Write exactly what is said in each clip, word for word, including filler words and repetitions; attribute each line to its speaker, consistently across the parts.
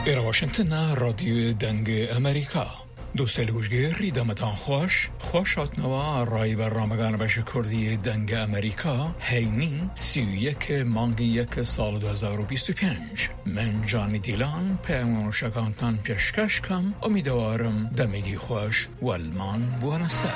Speaker 1: إلى واشنطن راديو دنگ أمريكا دوستان گوشگیر دمتان خوش خوشات نوا رای برنامه‌گان بش کردی دنگ امریکا هینی سی و یک مانگی یک سال دو هزار و بیست و پنج من جانی دیلان پیمان شکانتان پیشکش کم امیدوارم دمیگی خوش والمان بوانسر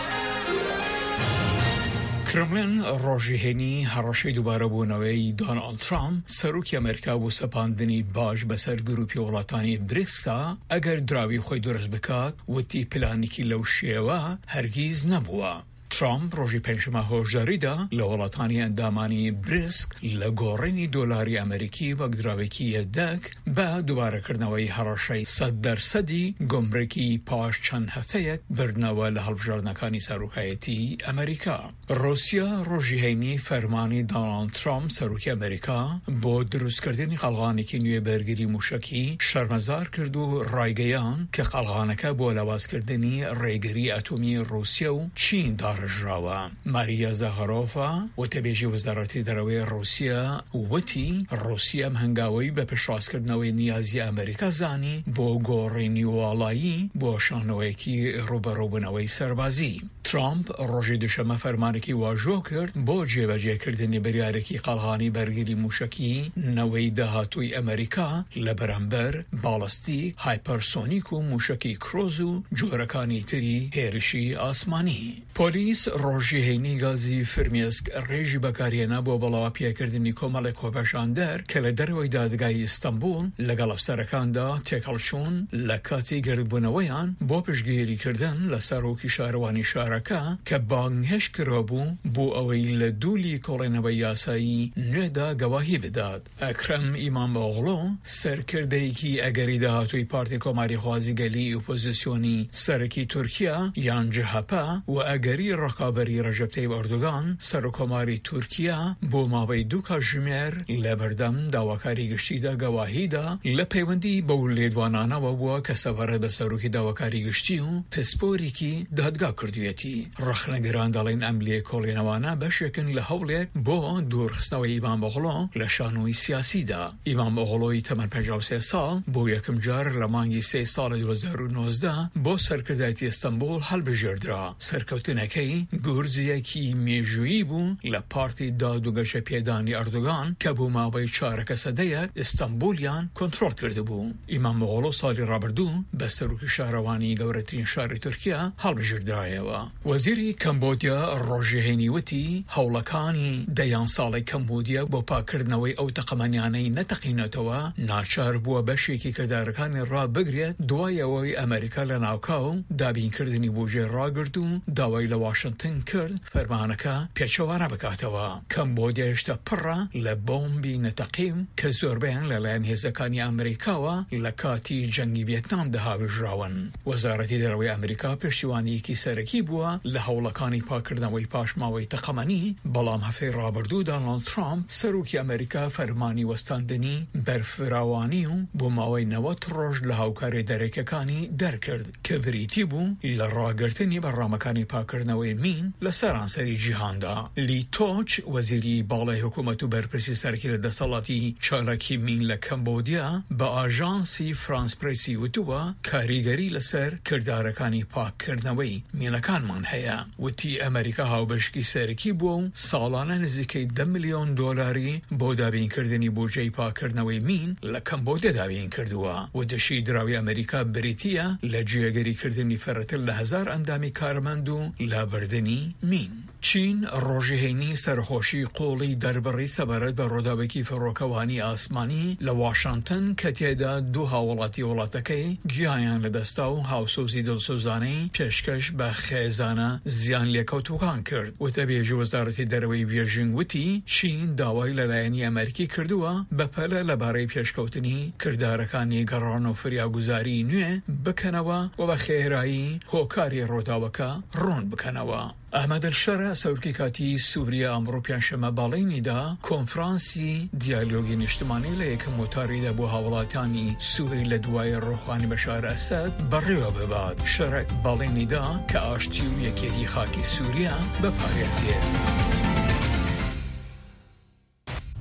Speaker 1: کرملین ڕۆژی هێنی هەڕەشەی دووبارە بوونەوەی دۆناڵد ترامپ سەرۆکی ئەمریکا بۆ سەپاندنی باش بەسەر گروپی وڵاتانی بریکسا ئەگەر دراوی خۆی دروست بکات وتی پلانێکی لەو شێوە هەرگیز نەبووە. ترامپ ڕۆژی پێنجشەمە هۆشداریدا لە وڵاتانی ئەندامانی بریکس لە گۆڕینی دۆلاری ئەمریکی وەک دراوێکی یەکدەک بە دووبارەکردنەوەی هەڕەشەی سەد دەرسەدی گۆمرەکی پاش چەند هەفتەیەک بردنەوە لە هەڵبژاردنەکانی سەرۆکایەتی ئەمریکا. رووسیا ڕۆژی هەینی فەرمانی دۆناڵد ترامپ سەرۆکی ئەمریکا بۆ دروستکردنی قەڵغانێکی نوێ بەرگری موشکی شەرمەزار کرد و ڕایگەیان کە قەڵغانەکە بۆ لەوازکردنی ڕێگری ئەتۆمی رووسیا و چین داڕژراوە. ماریا زاخارۆفا وتەبێژی وەزارەتی دەرەوەی رووسیا وتی رووسیا ئەم هەنگاوەی بە پێشڕاستکردنەوەی نیازی ئەمریکا زانی بۆ گۆڕینی وڵایی بۆ شانەوەیەکی ڕوبەڕووبوونەوەی سەربازی. ترامپ ڕۆژی دووشەمە فەرمانێکی واژۆ کرد بۆ جێبەجێکردنی بریارێکی قەڵغانی بەرگری موشکی نەوەی داهاتووی ئەمریکا لە بەرامبەر باڵستیک، هایپەرسۆنیک و موشکی کرۆز و جۆرەکانی تری هێرشی ئاسمانی. پۆلیس ڕۆژی هەینی گازی فرمێسک ڕێژی بەکارهێنا بۆ بەڵاو پێکردنی کۆمەڵێک خۆپەشاندەر کە لە دەرەوەی دادگای ئیستەنبول لەگەڵ ئەفسەرەکاندا تێکەڵچوون لە کاتی گردبوونەوەیان بۆ پشتگیریکردن لە سەرۆکی شارەوانی شارەکە کە بانگهێش کرا بوو بۆ ئەوەی لە دوولی کۆڵێنەوەی یاسایی نوێدا گەواهی بدات. ئەکرەم ئیمامۆغڵۆ سەرکردەیەکی ئەگەری داهاتووی پارتی کۆماری خوازیگەلی ئۆپۆزیسیۆنی سەرەکی تورکیا یان جەهەپە و ئەگەری ڕەقابەری ڕەجەب تەیب ئەردۆغان سەرۆکۆماری تورکیا بۆ ماوەی دوو کاتژمێر لە بەردەم داواکاری گشتیدا گەواهیدا لە پەیوەندی بەو لێدوانانەوە بووە کە سەڤەرە بە سەرۆکی داواکاری گشتی و پسپۆرێکی دادگا کردوێتی. ڕەخنەگەران دەڵێن ئەم لێ کۆڵێنەوانە بەشێکن لە هەوڵێک بۆ دوورخستنەوەی ئیمامۆغڵۆ لە شانۆی سیاسیدا. ئیمامۆغڵۆی تەمەن پەنجا و سێ ساڵ بۆ یەکەم جار لە مانگی سێ ساڵی دوو هەزار و نۆزدە بۆ سەرکردایەتی ئیستەنبول هەڵبژێردرا. سەرکەوتنەکەی گورجیەکی مێژوویی بوو لە پارتی دادوگەشە پێدانی ئەردۆغان کە بۆ ماوەی چارەکە سەدەیەک ئیستەنبولیان کۆنتڕۆڵ کردبوو. ئیمامۆغڵۆ ساڵی ڕابردوو بە سەرۆکی شارەوانی گەورەترین شاری تورکیا هەڵبژێردرایەوە. وەزیری کەمبۆدیا ڕۆژی هەینی وتی هەوڵەکانی دەیان ساڵی کەمبۆدیا بۆ پاکردنەوەی ئەو تەقەمەنیانەی نەتەقینەتەوە ناچار بووە بەشێکی کردارەکانی ڕابگرێت دوای ئەوەی ئەمریکا لە ناوکاو دابینکردنی بۆژێ ڕاگرت و داوای لە واشنگتن کرد فەرمانەکە پێچەوانە بکاتەوە. کەمبۆدیا هێشتا پڕە لە بۆمبی نەتەقیم کە زۆربیان لەلایەن هێزەکانی ئەمریکاوە لە کاتی جەنگی ڤێتنامدا هاوێژراون. وەزارەتی دەرەوەی ئەمریکا پشتیوانیەکی سەرەکی بووە لە هەوڵەکانی پاکردنەوەی پاشماوەی تەقەمەنی، بەڵام هەفتەی ڕابردوو دۆناڵد ترامپ سەرۆکی ئەمریکا فەرمانی وەستاندنی بەرفراوانی و بۆ ماوەی نەوەت ڕۆژ لە هاوکاری دەرەکەکانی دەرکرد کە بریتی بوو لە ڕاگررتنی بەڕامەکانی پاکردنەوەی مین لە سەرانسەری جیهاندا. لی تۆچ وەزیری باڵای حکوومەت و بەرپرسی سەرکی لە دەسەڵاتی چالاکی مین لە کەمبۆدیا بە ئاژانسی فرانس پرێسی وتووە کاریگەری لەسەر کردارەکانی پاکردنەوەی مینەکانمان هەیە. وتی ئەمریکا هاوبەشکی سەرکی بووە و ساڵانە نزیکەی دە ملیۆن دۆلاری بۆ دابینکردنی بودجەی پاکردنەوەی مین لە کەمبۆدیا دابین کردووە و دەشی دراوی ئەمریکا بریتیە لە جێگەریکردنی فەرەتر لە هەزار ئەندامی کارمەند و لابردنی مین. چین ڕۆژی هەینی سەرخۆشی قۆڵی دەربڕی سەبارەت بە ڕۆداوێکی فڕۆکەوانی ئاسمانی لە واشنگتن کە تێدا دوو هاوڵاتی وڵاتەکەی گیایان لەدەستا و هاوسۆزی دڵسۆزانەی پێشکەش بە خێزانە زیان لێکەوتوەکان کرد. وتەبێژی وەزارەتی دەرەوەی بێژینگ وتی چین داوای لەلایەنی ئەمریکی کردووە بەپەلە لەبارەی پێشکەوتنی کردارەکانی گەڕان و فریاگوزاری نوێ بکەنەوە و بە خێرایی هۆکاری ڕۆداوەکە ڕوون بکەنەوە. ئەحمەد الشەرە سەرۆکی کاتی سووریا ئەمڕۆ پێنجشەمە باڵێنیدا کۆنفرانسی دیالۆگی نیشتمانی لە یەکەم وتاریدا بۆ هاوڵاتانی سووری لە دوای ڕۆخانی بەشار ئەسەد بەڕێوە ببات. شەرک باڵێنیدا کە ئاشتی و یەکێتی خاکی سووریا بەپارێزێت.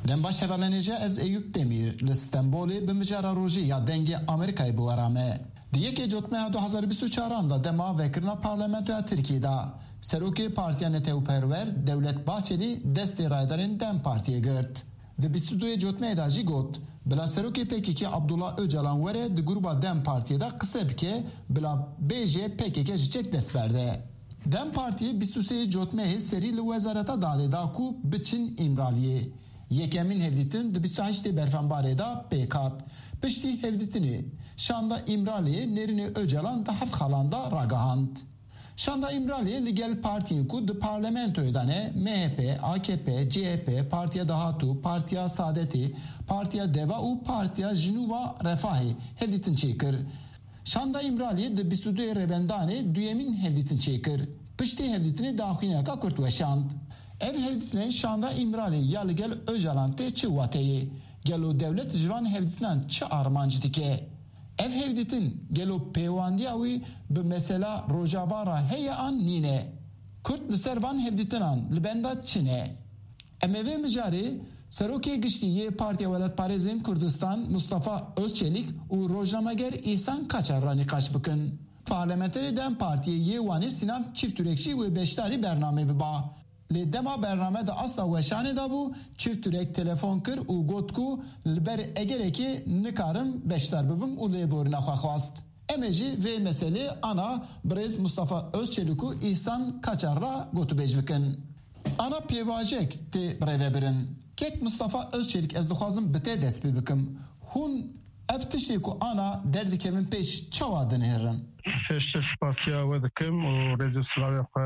Speaker 2: دم باش هفلنجه از ایوب دمیر لستنبولی بمجرى روژی یا دنگ امریکای بورامه دیگه که جوتمه دو هزار و بیست و چهار دا دما وکرنا پارلمانتو ترکیه دا سروکی پارتیا نتو پرور دولت باچلی دست رایدرین دم پارتیه گرد د بیست و دو جوتمه دا جی گوت بلا سروکی پکی که عبدالله اوجلان وره د گروبا دم پارتیه دا قصب که بلا بیجه پکی که جچک دست برده دم پارتیه بیست و سه جوتمه سری لوزارتا داده دا کو بچین امرالیه یکمین هفدیتین د بیست و هشت برفنباره دا پیکات پشتی هفدیتینی شاندا امرالیه نرین اوجلان دا هفت خالاندا راگاهاند شاندا امرالیه لگل پارتیین کو د پارلمنتوی دانه M H P, A K P, C H P, Partiya Dahatu, Partiya Saadeti, Partiya Deva u Partiya Jinuva Refahi hevditin çekir. Şanda İmraliye de بیست و دو rebendane düyemin hevditin çekir. Pişti hevditini daxineka kurtweşand. Ev hevditine şanda İmraliye ya ligel Öcalan'te çi vateyi. Gelo devlet jivan hevditinan çi armancı dike. Ev hevditin gelo peyvandiya wî bi mesela rojavara heye an nîne. Kurt li ser van hevditinan li benda çine. Em ê vê mijarê Serokê Giştî yê Partiya Welatparêzên Kurdistan Mustafa Özçelik û rojnameger İhsan Kaçar ra nîqaş bikin. Parlamenterê Dem Partiyê yê wanê Sinan Çîftûrekşî wê beşdarî bername biba. Lê dema bername de asla weşanê da bû Çîftûrek telefon kir û got ku li ber egerekê nikarim beşdar bibim û lêborîna xwe xwast. Em ê jî vê meselê ana Birêz Mustafa Özçelik û İhsan Kaçar ra gotûbêj bikin. Ana pêvajek tê birêvebirin. Kek Mustafa Özçelik ez dixwazim bi tê dest pê bikim. Hûn ev tiştê ku ana derdikevin pêş çawa dinêrin?
Speaker 3: Pêştê spasiya we dikim û rêzê silavê xwe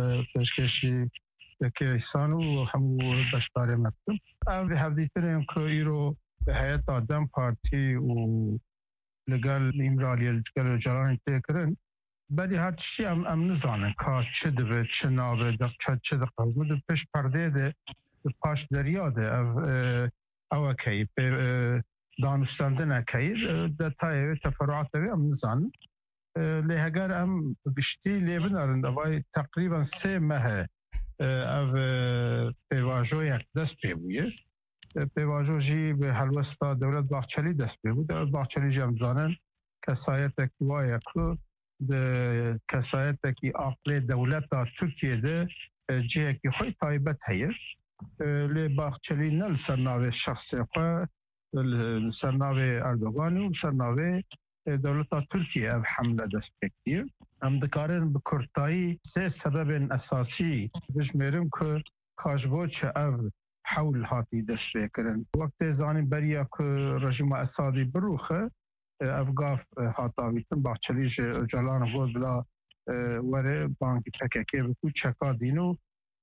Speaker 3: pêşkêşî yekê îhsan û hemû beşdarê me dikim. Ev hevdîtinên ku îro bi heyeta Dem Partî û ligel İmraliye ligel Öcalanê tê kirin, belî her tiştî em em nizanin ka çi dibe, çi nabe, çi diqe. Di pêş perdeyê de paş derya de ev ewekeyî danûstandinekeyî detayê ve teferruatê ve em nizanin. Lê heger em giştî lê binarin devayê teqrîben sê mehe ev pêvajoyek dest pê bûye. Pêvajo jî bi helwesta Dewlet Bahçelî dest pê bû. Dewlet Bahçelî jî em zanin kesayetekî waye ku di kesayetekî aqlê dewleta Tirkiyeyê cihekî xwe taybet heye. Lê Bahçelî ne li ser navê şexsê xwe li ser navê Erdoganî û li ser navê dewleta Tirkiye ev hemle dest pê kiriye. Em dikarin bi kurtayî sê sebebên esasî bijimêrin ku ka ji bo çi ev hewl hatî dest pê kirin. Wek tê zanîn beriya ku rejima Esadî birûxe ev gav hatavîtin Bahçelî ji Öcalanê got bila were bankî P K K bikû çeka dîn û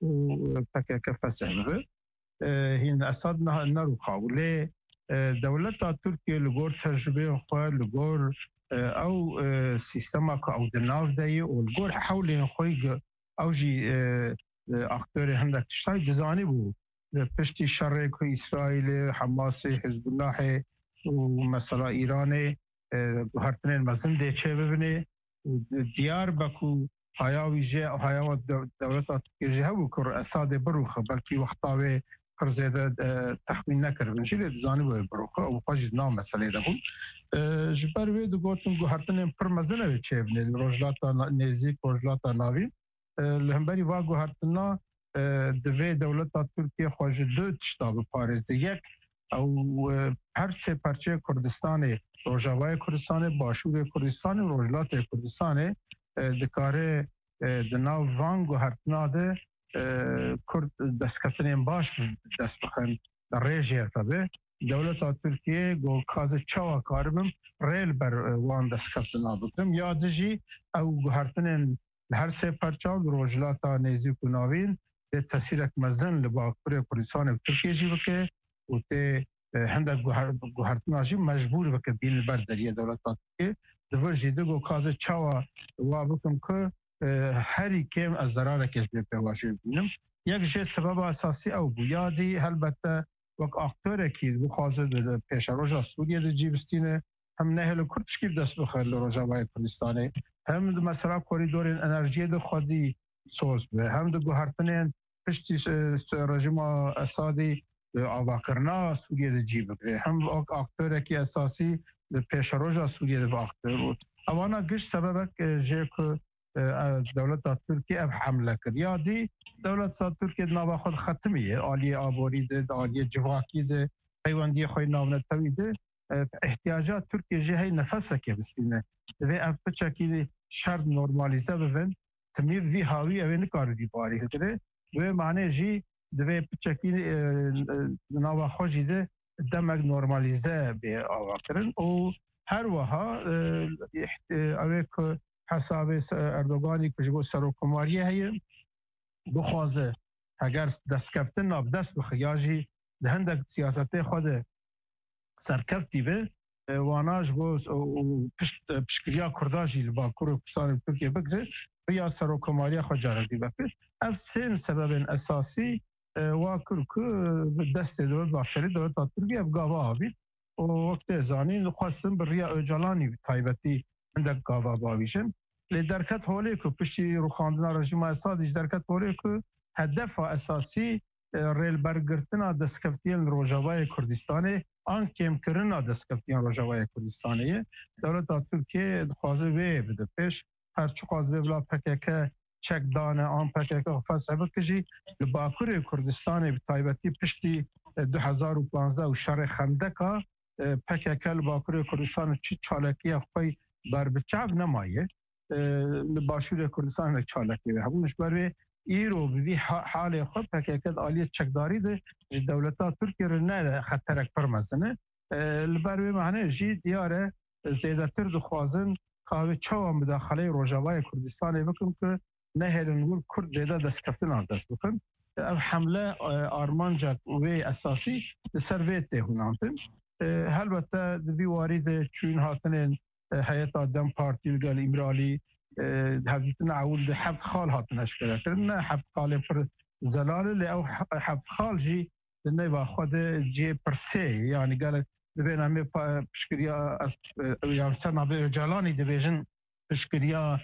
Speaker 3: P K K fesih bibe. Hîn Esad nerûxa û lê dewleta Tirkiye li gor tecrübeyên xwe li gor ew sîstema ku ew di nav de yê û li gor hewlên xwe ew jî aktörê hindek tiştayî dizanî bû. Piştî şerê ku İsraîlê, Hemasê, Hizbullahê û mesela İranê guhertinên mezin dê çêbibîne û diyar be ku haya wî jê haya dewleta Tirkiye jî hebû ku Esadê birûxe belkî wexta wê pir zêde texmîn nekiribin jî lê dizanî wê birûxe û xwe jî nav meselê de bûn. Ji ber wê digotin guhertinên pir mezin ew ê çêbîne li rojhilata nêzik rojhilata navîn li hemberî va guhertina divê dewleta Tirkiye xwe ji du tişta biparêze. Yek ew her sê parçeyê Kurdistanê Rojavayê Kurdistanê, Başûrê Kurdistanê û Rojhilatê Kurdistanê dikare di nav van guhertina de Kurd destketinên baş dest bixin di rêjê tabe. Dewleta Tirkiye got kaze çawa karibim rê li ber wan destketina bikim ya di jî ew guhertinên li her sê parça li rojhilata nêzik û navîn tê tesîrek mezin li Bakurê Kurdistanê û Tirkiye jî bike û tê hindek guhertina jî mecbûr bike bîn li ber deriyê dewleta Tirkiye. Di vir jî digo kaze çawa wa bikim ku herî kêm ez zerarekê ji vê pêvajoyê bînim. Yek jê sebeba esasî ew bû. Ya dî helbette wek aktörekî bixwaze di pêşeroja Sûriyê de cî bistîne hem nehêlê Kurd tişkî dest bixe li Rojavayê Kurdistanê hem di mesela korîdorên enerjiyê de xwedî soz be hem di guhertinên piştî rejima Esadî آواکرنا سوریه جی بگره هم اکتور کی اساسی پیشروجا سوریه و اکتور اوانا گشت سبب که دولت ترکیه اب حمله کرد یا دی دولت ترکیه نوا خود ختمیه عالی آبوری ده عالی جواکی ده پیوندی خوی ناونتوی ده احتیاجات ترکیه جهی نفسه که بسینه و اب پچکی شرط نورمالیزه ببین تمیر وی هاوی اوی نکار دی باری هدره و معنی جی دوی پچکی نوا خوشی ده دمک نورمالیزه به آقا کرن و هر وها اوی که حساب اردوغانی که جو سروکماری هی بخوازه اگر دست کفتن ناب دست بخیاجی ده هندک سیاست خود سرکفتی به واناج بو پشکریا کرداجی لباکور و کشتان ترکیه بگذه و یا سروکماری خود جاردی بپس از سین سبب اساسی واکر که دست دولت باشری دولت ترکیه افگاوه آبید و وقت زانی خواستم بر ریا اجالانی تایبتی عندك قاضي باويشن لدركت هوليك بشي روخاندنا رژیم اسادش دركت هوليك هدف اساسی ریل برگرتنا دستکفتیان روجاوای کردستان آن کم کرنا دستکفتیان روجاوای کردستانیه دولت ترکیه خوازه وی بده پیش هر چه خوازه بلا پکک چک دانه آن پکک فلسفه کجی باکور کردستان به تایبتی پشتی دو هزار و پانزده و شر خندقا پکک باکور کردستان چی چالکی خوی بر بچاب نمایه باشور کردستان چالکی و همونش بر ایرو بی حال خود پکیکت عالی چکداری ده دولتا ترکیه رو نه خطرک پرمزنه لبروی معنی جی دیاره زیده تر دخوازن که چوام بداخله روژاوای کردستان بکن که نه هلنگول کرد زیده دست کفتن آدست بکن او حمله آرمانجا و اساسی سرویت ده هنانتن البته دوی وارد چون هاتنین حیات آدم پارتی و گل امرالی حضرت نعول ده حفظ خال هاتن اشکره کرد نه حفظ خال پر زلاله لی او حفظ خال جی نه با خود جی پرسه یعنی گل دبین همه پشکریا یا سنا به جلانی دبیجن پشکریا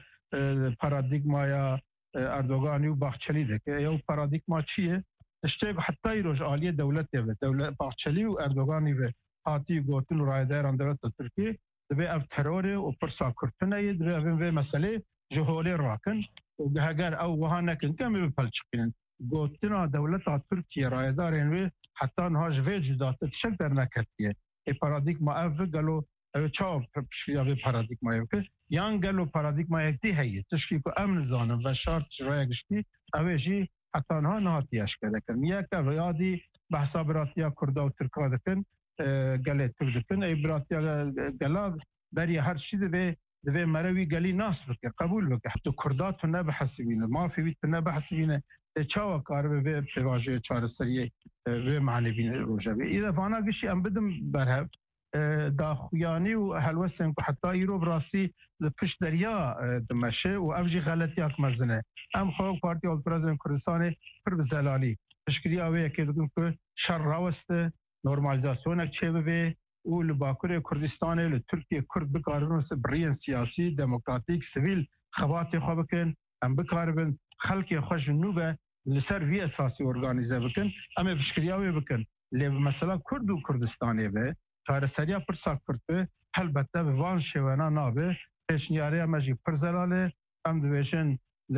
Speaker 3: پارادیگمایا اردوغانی و باخچلی ده که یو پارادیگما چیه؟ اشتیگ حتی ایروش آلی دولت ده دولت باخچلی و اردوغانی به حاتی گوتن و رایداران دولت ترکیه دبی اف ترور و پرسا کرتنه ید دبی اوین وی مسئله جهولی راکن و اگر او وها نکن کمی بپلچکن گوتنا دولت ترکیه رایدارین وی حتی نهاج وی جدات تشک در نکتیه ای پارادیگما اف گلو او چاو پشکیا وی پارادیگما یو که یان گلو پارادیگما یک دی هیه تشکی که امن زانم و شرط رای گشتی اوی جی حتی نها نهاتی اشکره کن یک او یادی بحثا براتیا کرده و ترکا دکن گله تر دکن ای براتیا گلا بری هر چیز به دوی مروی گلی ناس بکه قبول بکه حتی کردات تو نبحثبینه مافی بیت نبحثبینه چاوا کار به پواژه چهار سریه و معنی بینه روزه به ایده فانا گشی ام بدم برهب داخویانی و حلوسن که حتی ایرو براسی لپش دریا دمشه و افجی غلطی اک مزنه ام خواه پارتی آل پرازن کردستان پر بزلالی تشکیلی آوه که دکن که شر راوسته نورمالیزاسیون اک چه ببه و لباکور کردستان لترکیه کرد بکارن برین سیاسی دموکراتیک سویل خوات خواه بکن ام بکارن خلق خوش نوبه لسر وی اساسی ارگانیزه بکن اما بشکریاوی بکن لی مثلا کرد و کردستانی به کار سریا پرسا کرده البته به وان شوانا نابه پیشنیاره امجی پرزلاله ام دویشن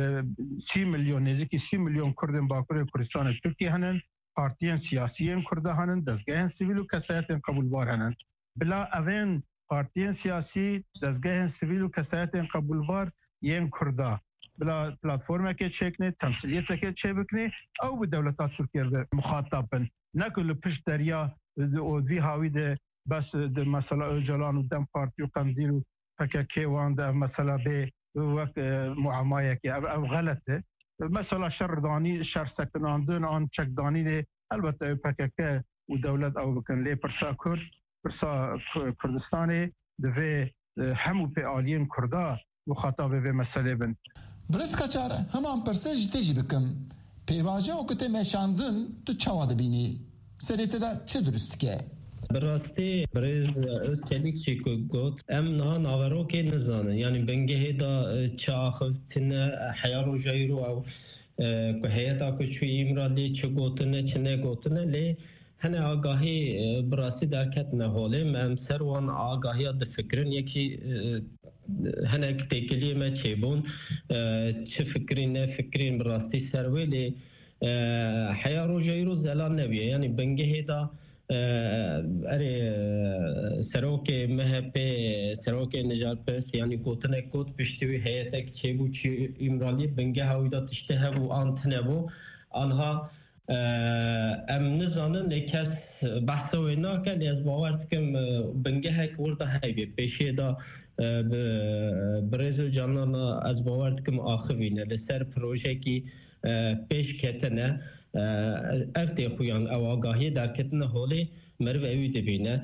Speaker 3: سی میلیون نزدیکی سی میلیون کردن باکور کردستان ترکیه هنن پارتیان سیاسیین کرده هنن دستگاه سیویل و کسایت قبول بار هنن بلا اوین پارتیان سیاسی دستگاه سیویل و کسایت قبول بار یین کرده بلا پلاتفورم که چک نه تمثیلیت که چه بکنه او به دولت ترکیه مخاطبن نکل پشت دریا و دی هاوی ده بس ده مثلا اجلان و دم پارتی و قندیل و پککی وان ده مثلا به وقت معامایه که او غلطه مثلا شردانی شر سکناندن آن چکدانی ده البته پککی و دولت او بکن لی پرسا کرد پرسا کردستانی ده همو پی آلین کرده مخاطب به مسئله بن
Speaker 2: برس کچار همان پرسه جتیجی بکم پیواجه او کته میشاندن تو چوا دبینی سریته دا چه درست که؟
Speaker 4: براستی برز از چلیک چی که گوت ام نه ناورو که نزانه یعنی بنگه دا چه آخفتنه حیار و جایرو او که حیاتا که چوی امرالی چه گوتنه چه نگوتنه لی هنه آگاهی براسی درکت نهاله من سر وان آگاهی د فکرن یکی هنه تکلیه ما چیبون چه فکرین نه فکرین براستی سرویلی حیا روزی روز زلان نبیه یعنی بنگه دا اره سروک مهپ سروک نجات پس یعنی کوتنه کوت پشتوی هیئت چیبو چی امرالی بنگه هایی دا تشته بو آنتنه بو آنها ام نزانن کس بحث و اینا که از باور کم بنگه هک ورده هایی پیشه دا برزیل جانان از باور کم آخوینه لسر پروژه کی پیش کتنه افتی خویان او آگاهی در کتنه حالی مرو اوی دبینه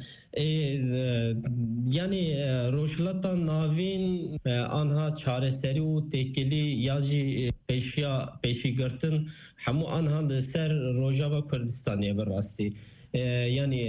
Speaker 4: یعنی روشلتا ناوین آنها چاره سری و تکلی یا جی پیشیا پیشی گرتن همو آنها سر روجاوا کردستانیه براستی یعنی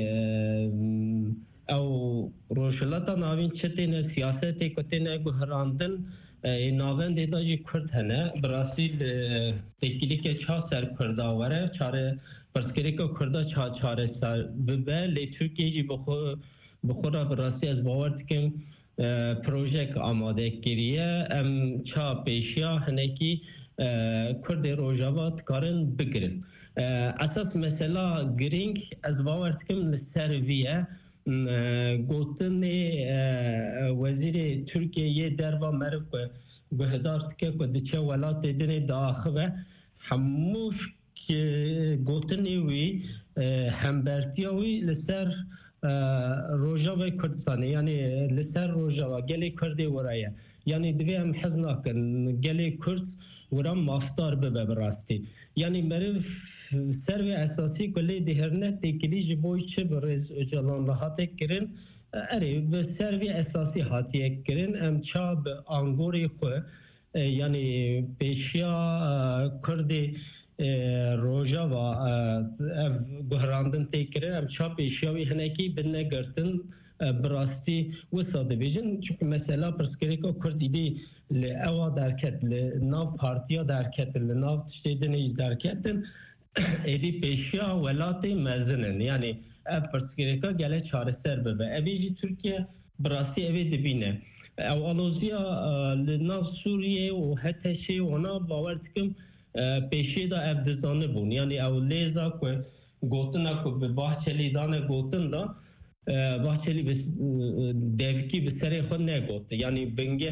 Speaker 4: او روشلتا ناوین چتینه سیاستی کتینه گهراندن ناوین دیدا جی کرد هنه براستی تکلی که چا سر کرداوره چاره پرسکری که کردا چا چاره سر ببه لی ترکیه جی بخورا براستی از باور دکم پروژه آماده کریه ام چا پیشیا هنه کی کرد روجاوات کارن بگرن اساس مثلا گرینگ از باور دکم سرویه گوتن وزیر ترکیه دروا مرف گهدار که کدچه ولات دنی داخله هموش که گوتن وی همبرتیاوی لسر روجاوی کردستانه یعنی لسر روجاوا گلی کردی ورایه یعنی دوی هم حزنا کن گلی کرد ورام مافتار ببه براستی یعنی مرف سروی اساسی کلی دهرنه تکلی جبوی چه برز اجالان راحت کرن اره به سروی اساسی حاتیه کرن ام چا به آنگوری خو یعنی پیشیا کردی روژا و گهراندن تکرن ام چا پیشیاوی هنکی بنه گرتن براستی وساده بیجن چون مثلا پرسکری که کردی دی لعوا درکت لناو پارتیا درکت لناو تشتیدنی درکتن ایدی پیشیا ولاتی مزنن یعنی اف پرسکری که گله چاره سر ببه اویجی ترکیه براستی اوی دبینه او آلوزیا لناو سوریه و هتشی ونا باورد کم پیشی دا اف دزانه بون یعنی او لیزا که گوتنا که به باحچلی دانه گوتن دا باحچلی devki به سر خود نگوته یعنی بنگه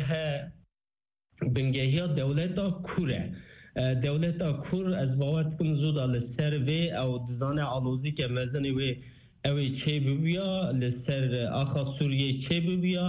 Speaker 4: بنگه ها دولتا کوره دولتا کور از باورد کم زود لسر وی او دزانه آلوزی که مزنی وی اوی چه ببیا لسر آخا سوریه چه ببیا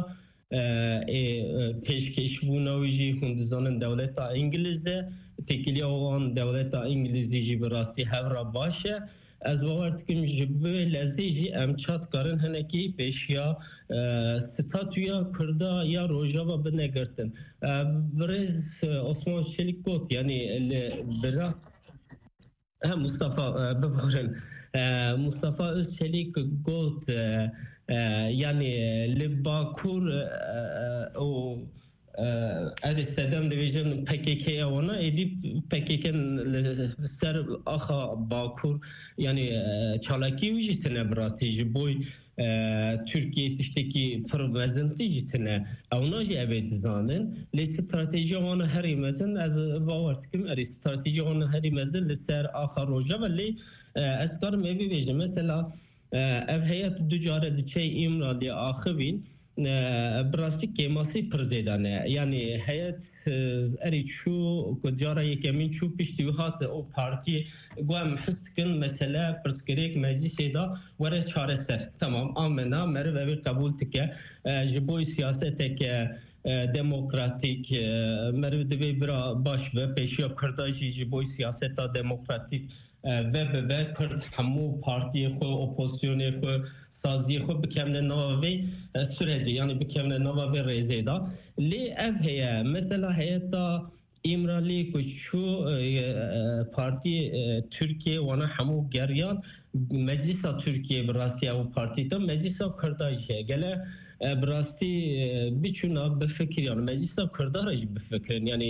Speaker 4: پیشکش بوناوی جی خوندزانن دولتا انگلیزه تکیلی اوان دولتا انگلیزی جی براستی هورا باشه از باورد کم جبه لزی جی امچات کارن هنکی پیشیا ستاتویا کردا یا روژاوا بنگرتن برز عثمان شلیک گوت یعنی برا مصطفى ببخشن مصطفى شلیک گوت یعنی لباکور او از سدام دیویژن پکیکی اونا ایدی پکیکن سر آخا باکور یعنی چالاکی ویجی تنه براتی جبوی ترکیه تشتکی پروازنتی جتنه اونا جی اوید زانن لی استراتیجی اونا هری مزن از باورد کم اری استراتیجی اونا هری مزن لسر آخر روژه ولی از کار میبی بیجن مثلا اف هیئت دجاره دچه امرالی آخوین براستی کماسی پردیدانه یعنی هیئت اری چو کجاره یکمین چو پشتی وحات او پارتی گوهم حس کن مثلا پرسکریک مجلسی دا وره چاره سر تمام آمنا مرو اوی قبول تکه جبوی سیاست که دموکراتیک مرو دوی برا باش و پیشیا کردایشی جبوی سیاست دموکراتیک و و کرد همو پارتی خو اپوزیسیونی خو سازی خود بکمن نوابی سرعی یعنی بکمن نوابی ریزه دا لی اف هیا مثلا هیتا امرالی کشو پارتی ترکیه وانا همو گریان مجلس ترکیه براستی او پارتی تا مجلس کردایشه گله براستی بیچونا بفکر یعنی مجلس کردارش بفکرن یعنی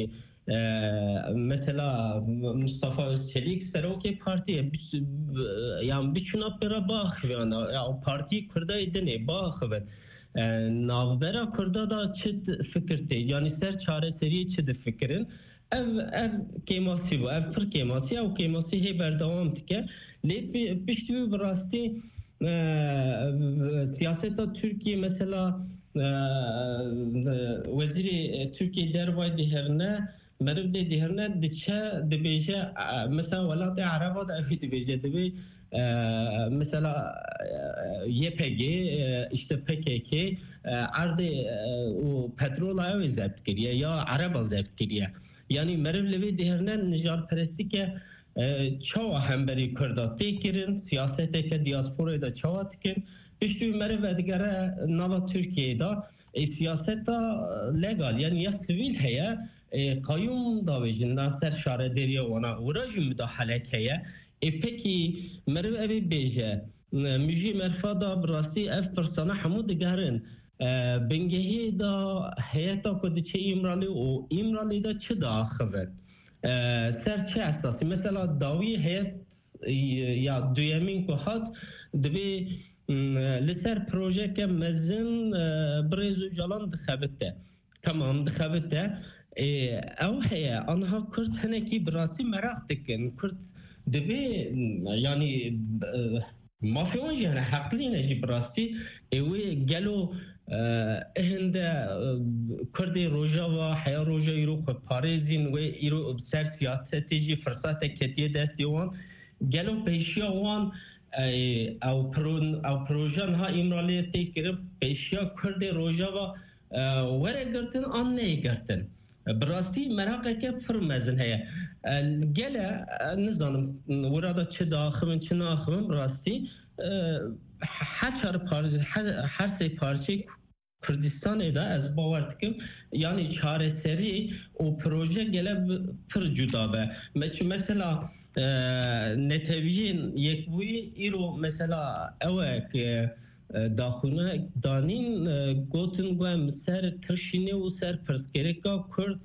Speaker 4: مثلا مصطفی چلیک سروکی پارتی یعنی بچونا برا باخ یا پارتی کرده دنی باخ و ناوبرا کرده دا چه فکرتی یعنی سر چاره سری چه فکرن اف اف کیماسی و اف پر کیماسی او کیماسی هی بردوام تکه لیت بیشتری براستی سیاست ترکیه مثلا وزیر ترکیه دروای دهرنه مرد دهرنه دچه دبیجه مثلا ولات عربا دا فی دبیجه دبی مثلا یه پگی işte پککی عرض و پترول آیو ضبط کریه یا عربا ضبط کریه یعنی مرد لوی دهرنه نجار پرستی که چاوا همبری کرده تیکرین سیاسته که دیاسپوره دا چاوا تکن پشتوی مرد و دیگره ناوا ترکیه دا سیاست دا لگال یعنی یا سویل هیا قیوم داویجن ناصر شاره دریه وانا وراجو مداخله که پکی مرد اوی بیجه میجی مرفا دا براستی اف پرسانه همو دیگرن بنگهی دا هیتا کده چه ایمرالی و ایمرالی دا چه دا خبر سر چه اساسی مثلا داوی هیت یا دویمین که هات دوی لسر پروژه که مزن بریزو جلان دخبته تمام دخبته او هیا آنها کرد هنکی براسی مراق دکن کرد دوی یعنی مافیون جهنه حقلی نجی براستی اوی گلو اهنده کردی روژا و حیا روژا ایرو خود پارزین و ایرو بسر سیاستی جی فرصت کتیه دستی وان گلو پیشیا وان او پرون او پروژان ها امرالی تیکر پیشیا کردی روژا و وره گرتن آن نی گرتن براستی مراقه که فرمزن هیا گله نزانم ورادا چه داخمن چه ناخمن براستی هر چهار پارچه هر سه پارچه کردستان دا از باور کم یعنی چهار سری و پروژه گله پر جدا به مثلا نتویین یک بوی ایرو مثلا اوه که داخونه دانین گوتن گوهم سر کرشینه و سر پرسکریکا کرد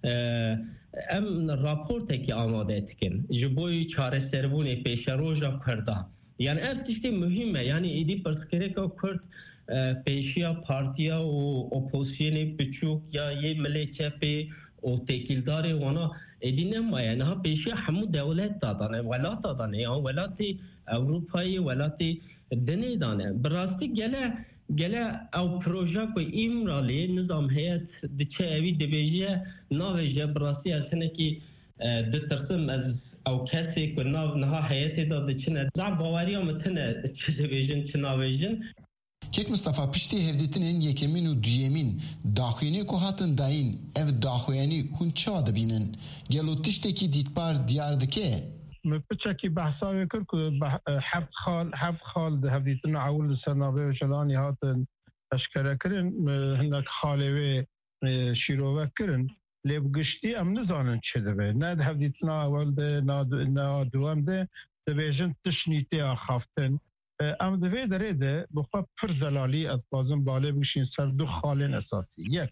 Speaker 4: ام راپورته که آماده تکن جبوی چهار سربونه پیش روژا کرده یعنی از تشتی مهمه یعنی ایدی پرسکریکا کرد پیشیا پارتیا و اپوزیسیون بچوک یا یه ملی چپی و تکیلداری وانا ایدی نمایه نه پیشیا همو دولت دادانه ولات دادانه یا ولات اروپایی ولات دنی دانه براستی گله گله او پروژه کو ایمرالی نظام هیئت دچه اوی دبیجه ناویجه براستی اصلا کی دترسم از او کسی کو ناو نها هیئت دا دچنه زعب باوری آمتنه چه دبیجن چه ناویجن
Speaker 2: کیک مصطفی پشتی هفدیتنین یکمین و دویمین داخوینی که هاتن داین اف داخوینی هون چا دبینن گلو تشتکی دیدبار دیار دکه
Speaker 3: مبتشكي بحثاوي كركو حفظ خال حفظ خال هفديتنا عول السنابي وشلاني هاتن اشكرا كرن هناك خالوي شيروه كرن لي بقشتي ام نزانن چه دبه ناد هفديتنا اول ده نا دوام ده دبيجن تشنيتي اخافتن ام دبه داره ده بخوا پر زلالي اتبازن باله بشين سر دو خالين اساسي يك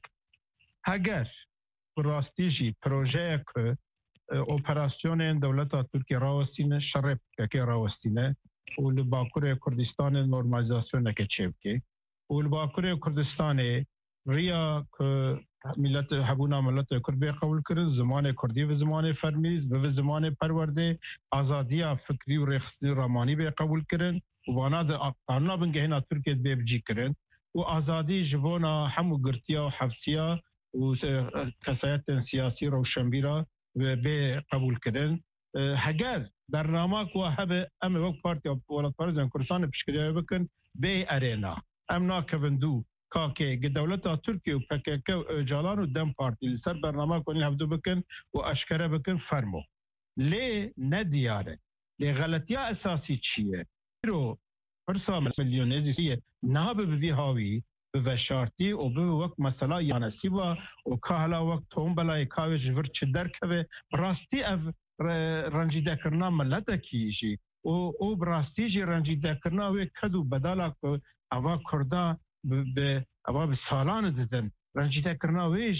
Speaker 3: هگر براستيجي پروژه که اپراسیون دولت ترکیه راوستینه شرپ که راوستینه و لباکور کردستان نورمالیزاسیون که چیبکی و لباکور کردستان ریا که ملت حبونا ملت کرد به قبول کرد زمان کردی و زمان فرمیز و زمان پرورده آزادی فکری و رخصتی رامانی به قبول کرد و وانا ده قانونا بنگه هنا ترکیه به بجی کرد و آزادی جبونا همو گرتیا و حفظیا و کسایت سیاسی روشنبیرا به قبول کردن هگر در نامه و هب ام وقت پارتی ولات پارزن کردستان پیشکشی بکن به ارینا ام ناکوندو که دولت ترکیه و پکک و جالان و دم پارتی سر برنامه کنی هفدو بکن و اشکره بکن فرمو لی ندیاره لی غلطی اساسی چیه رو پرسام میلیونیزیه نابه بی هاوی به شرطی او به وقت مثلا یانسی و او کالا وقت توم بلای کاوش ورچ درکه راستی اف رنجیده کرنا ملت کیجی او او براستی جی رنجیده کرنا و کدو بدالا کو اوا کردا به اوا به سالان ددن رنجیده کرنا ویجی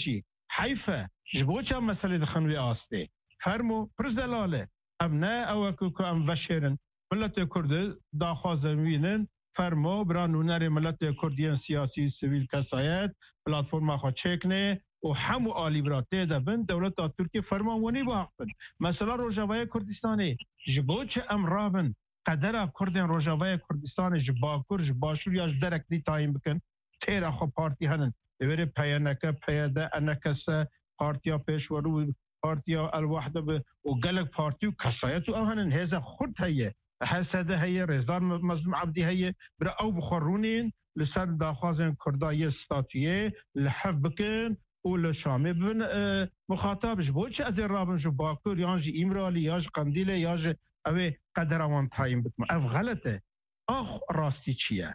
Speaker 3: حیفه جبو چه مسئله دخنوی آسته فرمو پرزلاله ام نه او که ام وشیرن ملت کرد داخوازمینن فرمو برانونر ملت کردیان سیاسی سویل کسایت پلاتفورم خود چکنه و همو آلی براته دبن دولت ترکیه فرمانونی با حق بند مثلا روجاوای کردستانی جبو چه ام رابن قدر کردن روجاوای کردستان جباکر جباشور یا جدرک دی تایم بکن تیرا خو پارتی هنن بره پیانکه پیاده انکسه پارتیا پیشورو پارتیا الوحده به و گلک پارتی و کسایت و هنن هزا خود هیه حسده هیه رزدار مظلوم عبدی هیه برا او بخورونین لسر داخوازن کردای ستاتیه لحف بکن و لشامه ببن مخاطبش بود چه از رابن جو باکر یانجی ایمرالی یاج قندیله یاج اوه قدر آوان تایم بتم اف غلطه آخ راستی چیه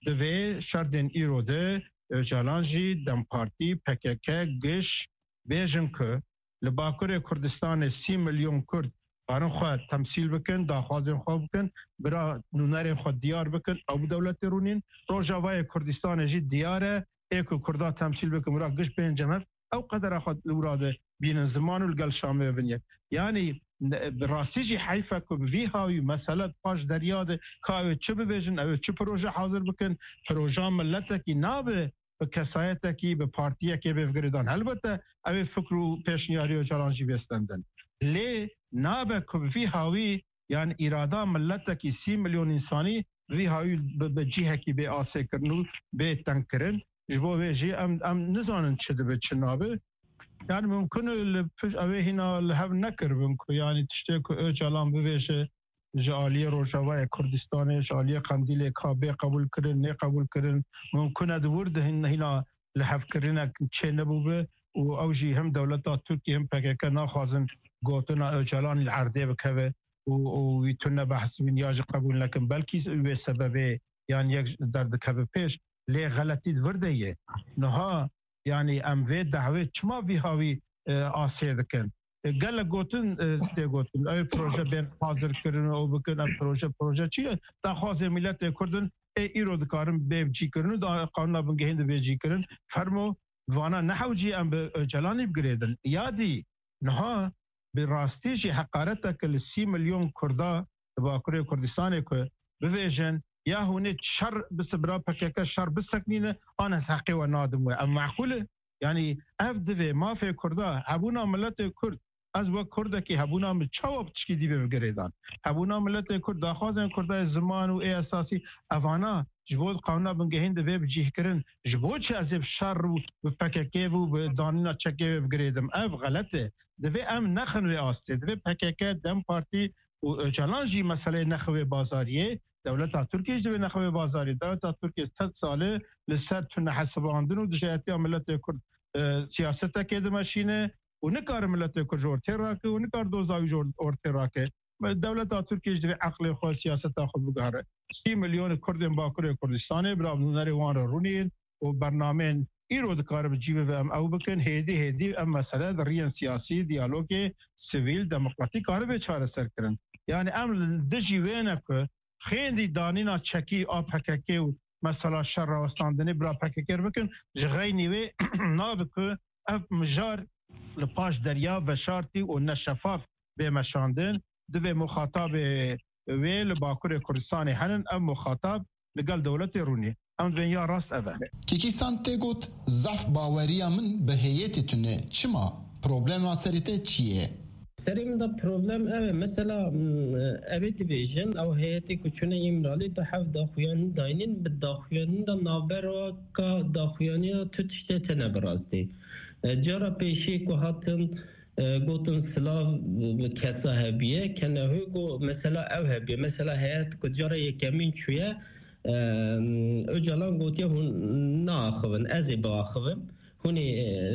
Speaker 3: دوه شردن ایروده جالانجی دم پارتی پککه گش بیجن که لباکر کردستان سی میلیون کرد بارن خواهد تمثیل بکن داخوازن خواه بکن برا نونر خود دیار بکن او دولت رونین روجاوای کردستان جی دیاره ایکو کردا تمثیل بکن برا گش بین جمعه او قدر خود لوراده بین زمان و لگل شامه بنیه یعنی براستی جی حیفه که بوی هاوی مسئله پاش دریاده که اوه چه ببیجن اوه چه پروژه حاضر بکن پروژه ملته که نابه به کسایت کی به پارتی کی به فکردان البته اوی فکر و پیشنیاری و چالانجی بستندن لی نابه که وی هاوی یعنی اراده ملت کی سی میلیون انسانی وی هاوی به جیه کی به آسه کرنو به تنگ کرن جبو وی جی ام ام نزانن چه به چه نابه یعنی ممکنه لپش اوی هینا لحب نکربن که یعنی تشته که او چالان بویشه جالی روجاوای کردستان جالی قندیل کابه قبول کردن نه قبول کردن ممکنه دورده هینا لحف کردن چه نبوده و اوجی هم دولت ترکیه هم پکک نخوازن گوتنا جالان العرضه بکوه و ویتونه بحث بنیاج قبول نکن بلکی به سبب یعنی یک درد کبه پیش لی غلطی دورده یه نها یعنی اموه دعوه چما وی هاوی آسیه دکن گله گوتن سته گوتن ای پروژه بین حاضر کردن او بکن ام پروژه پروژه چیه تا خواست ملت کردن ای ایرو دکارم بیجی کردن دا قانون بنگهند بیجی کردن فرمو وانا نحوجی ام جلانی بگریدن یادی نها به راستی جی حقارت کل سی میلیون کردا باکره کردستان که بویژن یا هونه شر بس برا پکک شر بسکنینه آن حقی و نادم و ام معقوله یعنی اف دوی مافی کردا هبونا ملت کرد از وقت کرده که هبونا مل چواب تشکی دیبه بگریدان هبونا ملت کرد داخوازن کرده زمان و ای اساسی افانا جبود قانونا بنگهین دوی بجیه کرن جبود چه از شر و پککه و دانینا چکه بگریدم اف غلطه دوی ام نخنوی آسته دوی پککه دم پارتی و جلانجی مسئله نخوی بازاریه دولت ترکیه دوی نخوی بازاری دولت ترکیه ست ساله لسر تونه حساباندن و دجایتی ملت کرد سیاست که دمشینه و نکار ملت کرد جورتی راکه و نکار دوزاوی جورتی راکه دولت ترکیه دوی عقل خود سیاست خود بگاره سی میلیون کردین باکر کردستانه برای نونر وان رونین و برنامه ایرو دکار بجیبه و ام او بکن هیدی هیدی ام مسئله در ریان سیاسی دیالوگ سیویل دموکراتی کار به چاره سر کرن یعنی ام دجیوینه که خیلی دانینا چکی آب حککی و مثلا شر راستاندنی برا پککر بکن جغی نیوی نابکه اف مجار لپاش دریا و شارتی و نشفاف به مشاندن دوی مخاطب ویل باکر کردستان هنن ام مخاطب لگل دولت رونی ام دنیا راست اوه
Speaker 2: کیکیستان تگوت زف باوری من به هیئت تونه چما پروبلم سریته چیه؟
Speaker 4: سریم دا پروبلم اوه مثلا اوه دیویژن او هیئتی کچونه ایمرالی دا حف داخویان داینین به داخویان دا نابر و که داخویانی تو تشته تنه براستی جارا پیشی که هاتن گوتن سلاف کسا هبیه کنه هی گو مثلا او هبیه مثلا هیئت که جارا یکمین چویه او جالان گوتیه هون ناخوون ازی با آخوون هونی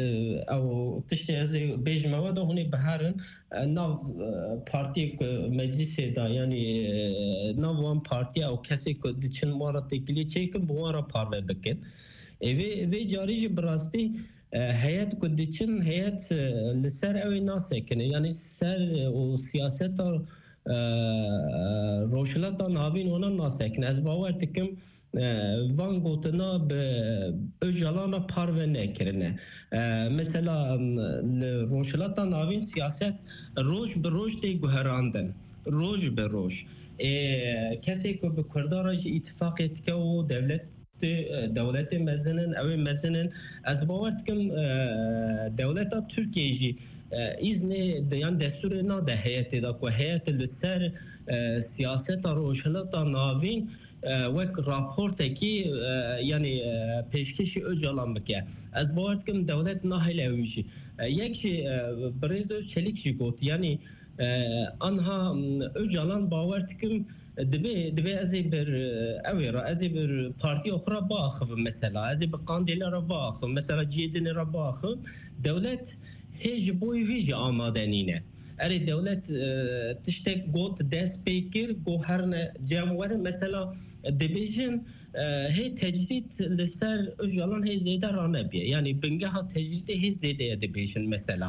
Speaker 4: او تشتی ازی بیج مواد هونی بهارن ناو پارتی مجلس دا یعنی ناو وان پارتی او کسی که دیچن مارا تکلی چیکن بوارا پاروه بکن وی جاری جی براستی هیئت که دیچن هیئت لسر اوی ناسه کنه یعنی سر و سیاست روشلت نابین اونا ناسه کنه از باور تکم وان گوتنا به اجالانا پارو نکرنه مثلا روشلاتا ناوین سیاست روش به روش دی گهراندن روش به روش کسی که به کردارش اتفاقیت که و دولت دولت مزنن او مزنن از باورت کم دولت ترکیه جی ایزن دیان دستور نا ده هیئت دا که هیئت لسر سیاست روشلاتا ناوین وک راپورت کی یعنی پیشکشی اجالان بکه از باورت کم دولت ناهیل اویشی یکی بریزو چلیک شی گوت یعنی آنها اجالان باورت کم دبی دبی ازی بر اوی را ازی بر پارتی اخرى باخف مثلا ازی بر قاندیل را باخف مثلا جیدن را باخف دولت هیچ بوی ویج آماده نینه اری دولت تشتک گوت دست پیکر گو هر جمعور مثلا دبیجن هی تجدید لسر اجالان هی زیده رانه بیه یعنی بنگه ها تجدید هی زیده دبیجن مثلا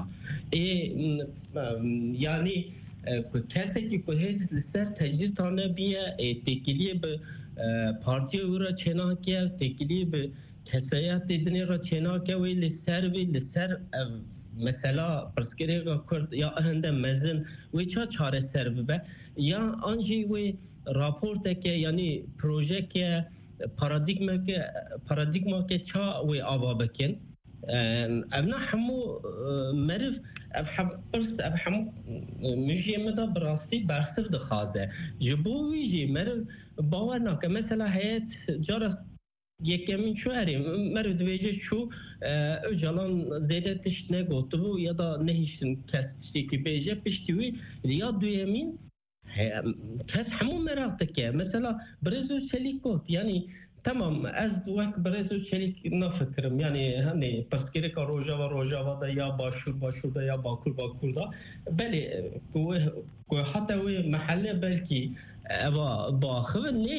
Speaker 4: یعنی کسی که هی لسر تجدید رانه بیه تکیلیه به پارتی او را چنا که تکیلیه به کسایت دیدنی را چنا که وی لسر وی لسر مثلا پرسکری کرد یا اهنده مزن وی چا چاره سر ببه یا آنجی وی راپورت که یعنی پروژه که پارادیگما که پارادیگما که چا وی آبا بکن ابنا همو مرف اب هم پرس اب هم میشه مدا براستی برسف دخوازه جبوی جی مرف باور نکه مثلا هیئت جارا یکمین شوهری مرد ویجه شو اجالان زیده تشت نگوتو یا دا نهیشتن کسی که بیجه پشتیوی یا دویمین کس همون مراقبه که مثلا برزو چلیک گفت یعنی تمام از وقت برزو چلیک نفکرم یعنی همه پسکره که روژاوا روژاوا دا یا باشور باشور دا یا باکور باکور دا بله که حتی وی محله بلکی باخوه نه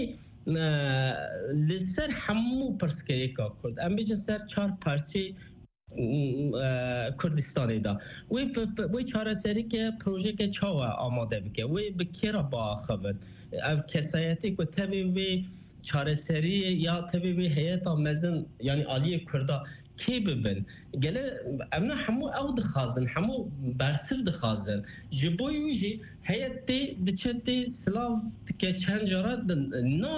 Speaker 4: لسر همو پرسکری که کرد ام بیجن سر چار پارتی کردستانی دا وی وی چاره سری که پروژه که چاوه آماده بکه وی بکی را با خبر او کسایتی که تبی وی چاره سری یا تبی وی هیئت آمزن یعنی عالی کرده کی ببین گله امنا همو او دخازن همو برسف دخازن جبوی ویجی هیئت دی بچتی سلاو که چند جارات نا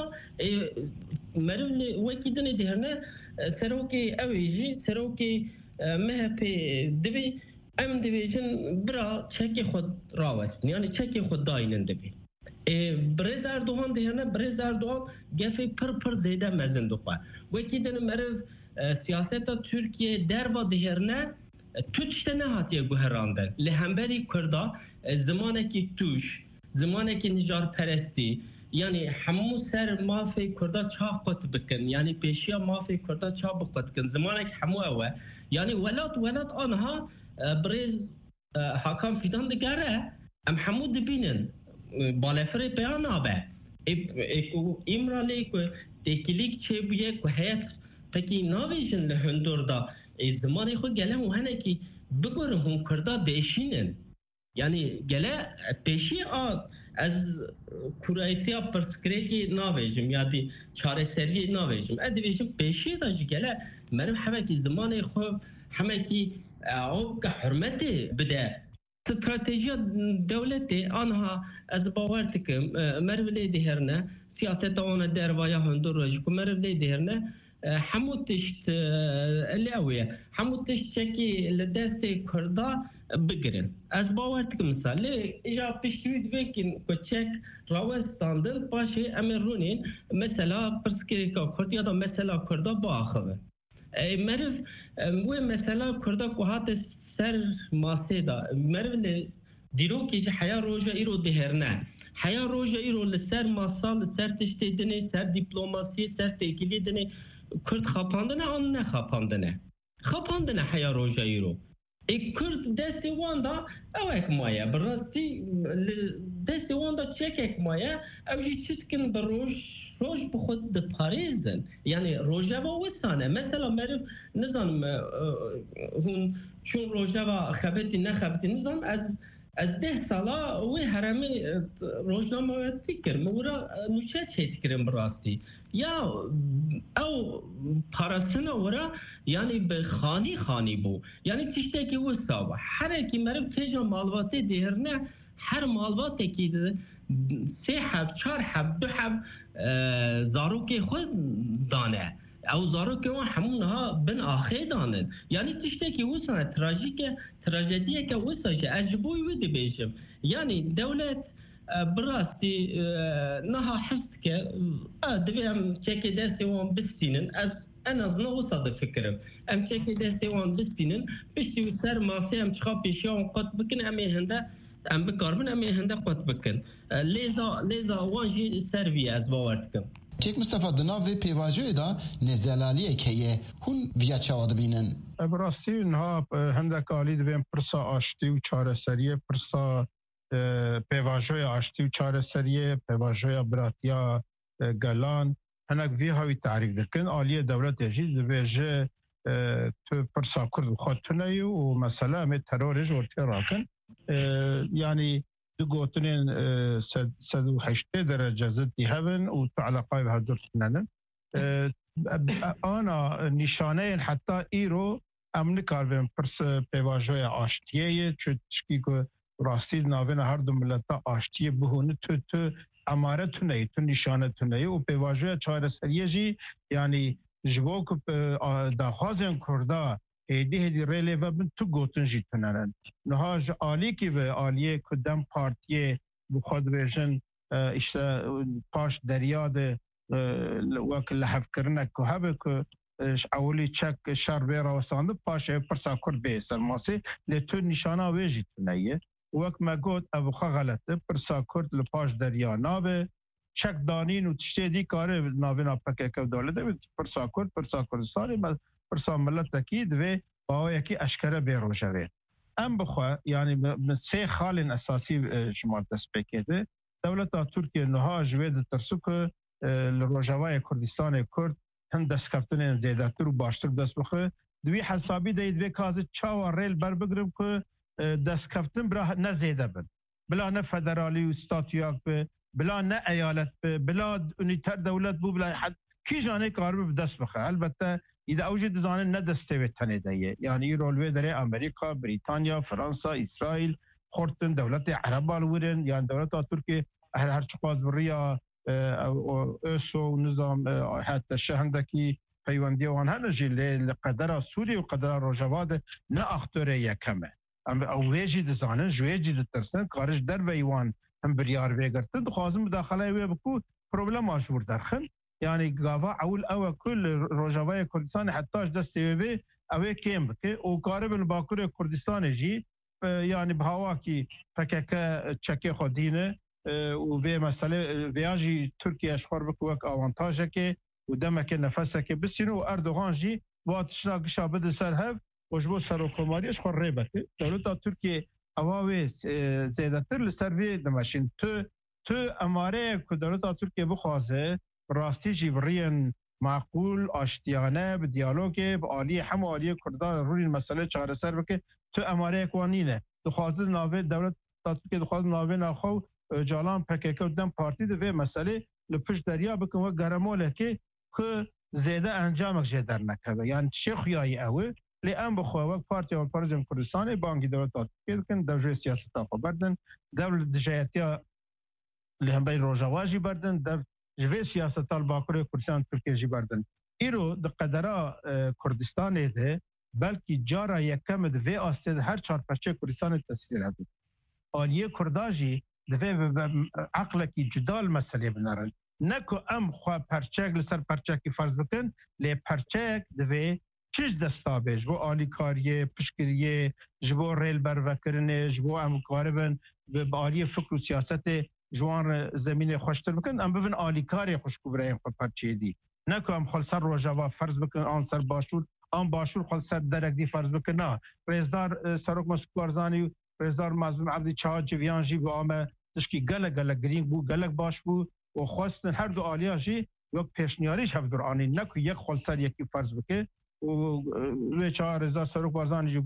Speaker 4: مرون وکی دنی دیرنه سروکی اویجی سروکی مهپی دبی ام دیویجن برا چکی خود راوستن یعنی چکی خود داینن دبی برز اردوغان دیرنه برز اردوغان گفی پر پر زیده مزن دخواه وکی دنی مرون سیاست ترکیه در و دیرنه توچته نه هاتیه گوهراندن لحنبری کرده زمانه که توش زمانه که نجار پرستی یعنی همو سر مافی کرده چا قط بکن یعنی پیشیا مافی کرده چا بقط کن زمانه که همو اوه یعنی ولاد ولاد آنها بریز حاکم فیدان دگره ام همو دبینن بالفره بیان آبه امرالی که تکلیک چه بیه که هیت پکی ناویشن لحندور دا زمانه خود گله مهنه که بگرم هم کرده بیشینن یعنی گله پیشی آد از کرایتیا پرسکریکی ناویجم یا دی چاره سری ناویجم ادویجم پیشی دا جی گله مرم همه کی زمانه خود همه کی او که حرمتی بده استراتژی دولتی آنها از باورت که مرم لی دیرنه سیاست آن دروایا هندور راجی که مرم لی دیرنه همو تشت اللي اويه همو تشت شكي لدست كردا بگرن از باورت که مثال اجا پشتوید ویکن کچک راوستاندن باشه امرونین مثلا پرسکری که کرد یا دا مثلا کردا با آخوه مرف وی مثلا کردا که هات سر ماسه دا مرف دیرو که حیا روژا ایرو دهرنه حیا روژا ایرو لسر ماسا لسر تشتی دنه سر دیپلوماسی سر تیکیلی دنه کرد خاپاندنه آن نه خاپاندنه خاپاندنه حیا روژا ایرو ای کرد دستی واندا او اک مایه براستی دستی واندا چک اک مایه او جی چیز کن بر روش روش بخود ده پاریزن یعنی روژه با وسانه مثلا مرف نظام هون چون روژه با خبتی نخبتی نظام از از ده سالا و هرمی روزنامه فکر مورا نوچه چه تکرم براستی یا او پارسنا ورا یعنی به خانی خانی بو یعنی تشته که وستا هر کی مرب تجا مالواتی دهرنه هر مالواتی که سه حب چهار حب دو حب زاروک خود دانه او زاروک اون همونها بن آخه دانه یعنی تشته که وستا تراژیک تراژدیه که وستا اجبوی ودی بیشم یعنی دولت براستی نها حس که دویم چکی دستی وان بستینن از انا زنو صد فکرم ام چکی دستی وان بستینن بشتی و سر ماسه ام چخوا پیشی وان قط بکن امی هنده ام بکاربن امی هنده قط بکن لیزا لیزا وانجی سروی از باورد کم
Speaker 2: تیک مصطفی دنا و پیواجوی دا نزلالیه که یه هون ویا چواد بینن
Speaker 3: براستی اونها هنده کالی دویم پرسا آشتی و چاره سریه پرسا پیواژوی آشتی و چاره سریه پیواژوی براتیا گلان هنک وی هاوی تعریف دکن آلیه دولت یجید ویجه تو پرسا کرد خود تنهی و مسئله همه ترورش ورطه راکن یعنی دو گوتنین سد و هشته درجه زدی هون و تو علاقای به هدور سننن آنا نشانه حتی ایرو امن کاربیم پرس پیواژوی آشتیه چو تشکی که راستی ناوین هر دو ملتا آشتی بهونه تو تو اماره تو نهی تو نشانه تو نهی و پیواجوی چهار سریه جی یعنی جبو که داخوازن کرده ایدی هدی ریلی و بند تو گوتن جی تو نرن نهاج آلی که به آلیه کدام پارتیه بخواد بیشن اشتا پاش دریاد وقت لحف کرنه که هبه که اولی چک شر بیرا وستانده پاشه پرسا کرد بیسر ماسی لی تو نشانه ویجی تو نهیه وقت ما گفت ابوخا غلطه پرسا کرد لپاش دریا نابه چک دانین و تشتی دی کاره ناوین اپکه که دولده پرسا کرد پرسا کردستانی پرسا ملت تکید و باو یکی اشکره بیروشه وید ام بخوا یعنی من سه خال اساسی شما دست بکیده دولت ترکیه نها جوید ترسو که لروجوای کردستان کرد هم دست کفتن زیدتر و باشتر دست بخواه دوی حسابی دید وی کازه چاو ریل بر بگرم که دست کفتن برا نه زیده بن بلا نه فدرالی و استاتیاک به بلا نه ایالت به بلا اونیتر دولت بو بلا حد کی جانه کار به دست بخواه البته ایده اوجد زانه نه دسته به تنه دیه یعنی رولوی داره امریکا بریتانیا فرانسا اسرائیل خورتن دولت عرب الورن یعنی دولت ترکیه هر هر چقاز بریا اوسو نظام حتی شهندکی پیوندی وان هنجی لقدر سوری و قدر روجواد نه اختاره یکمه او ویجی دزانن جویجی دترسن کارش در ویوان هم بریار ویگرتن دخوازم مداخله وی بکو پروبلم آشور درخن یعنی گاوا اول او کل روجوای کردستان حتاش دستی وی اوی کم بکه او کاربن باکور کردستان جی یعنی بهاوا کی فکک چکی خودینه و به مسئله ویاجی ترکیه اشخار بکو وک آوانتاجه که و دمک نفسه که بسینو و اردوغان جی واتشنا گشا بده سر هف وجبو سروکماریش خور ریبته دولت ترکیه اواوی زیادتر لسروی دمشین تو تو اماره که دولت ترکیه بخوازه راستی جیبرین معقول آشتیانه به دیالوگ به عالی هم عالی کردان روی مسئله چهار سر بکه تو اماره قوانینه دخوازه ناوی دولت ترکیه دخوازه ناوی ناخو جالان پکیکه دم پارتی دوی مسئله لپش دریا بکن و گرموله که که زیاده انجامک جدر نکبه یعنی چه خیایی اوه لی ام بخواه وقت پارتی و پارجم کردستانی بانکی دولت ترکیه کن دوجه سیاست آخو بردن دولت دجایتی لی هم بین روژاواجی بردن دو جوه سیاست الباکور کردستان ترکیه جی بردن ایرو ده قدره کردستانی ده بلکی جارا یکم ده وی آسته ده هر چار پرچه کردستان تسیر هدو آلیه کرداجی ده وی عقلکی جدال مسئله بنارن نکو ام خواه پرچه لسر پرچه کی فرض بکن لی پرچه ده وی چیز دستابه جبو آلی کاریه پشکریه جبو ریل بروکرنه جبو ام کاربن به آلی فکر و سیاست جوان زمین خوشتر بکن ام ببین آلی کاری خوشکو برایم خود پرچه دی نکو ام خلصر روژاوا فرض بکن آن سر باشور آن باشور خلصر درک دی فرض بکن نه رئیسدار سروک مسکوارزانی و رئیسدار مظلوم عبدی چاها جویانجی و آمه تشکی گلک گلک گرینگ بو گلک باش بو و خواستن هر دو آلیاجی وقت پیشنیاریش هفت در آنی نکو یک خلصر یکی فرض بکن و وی چهار رضا سروک بارزانی جو بود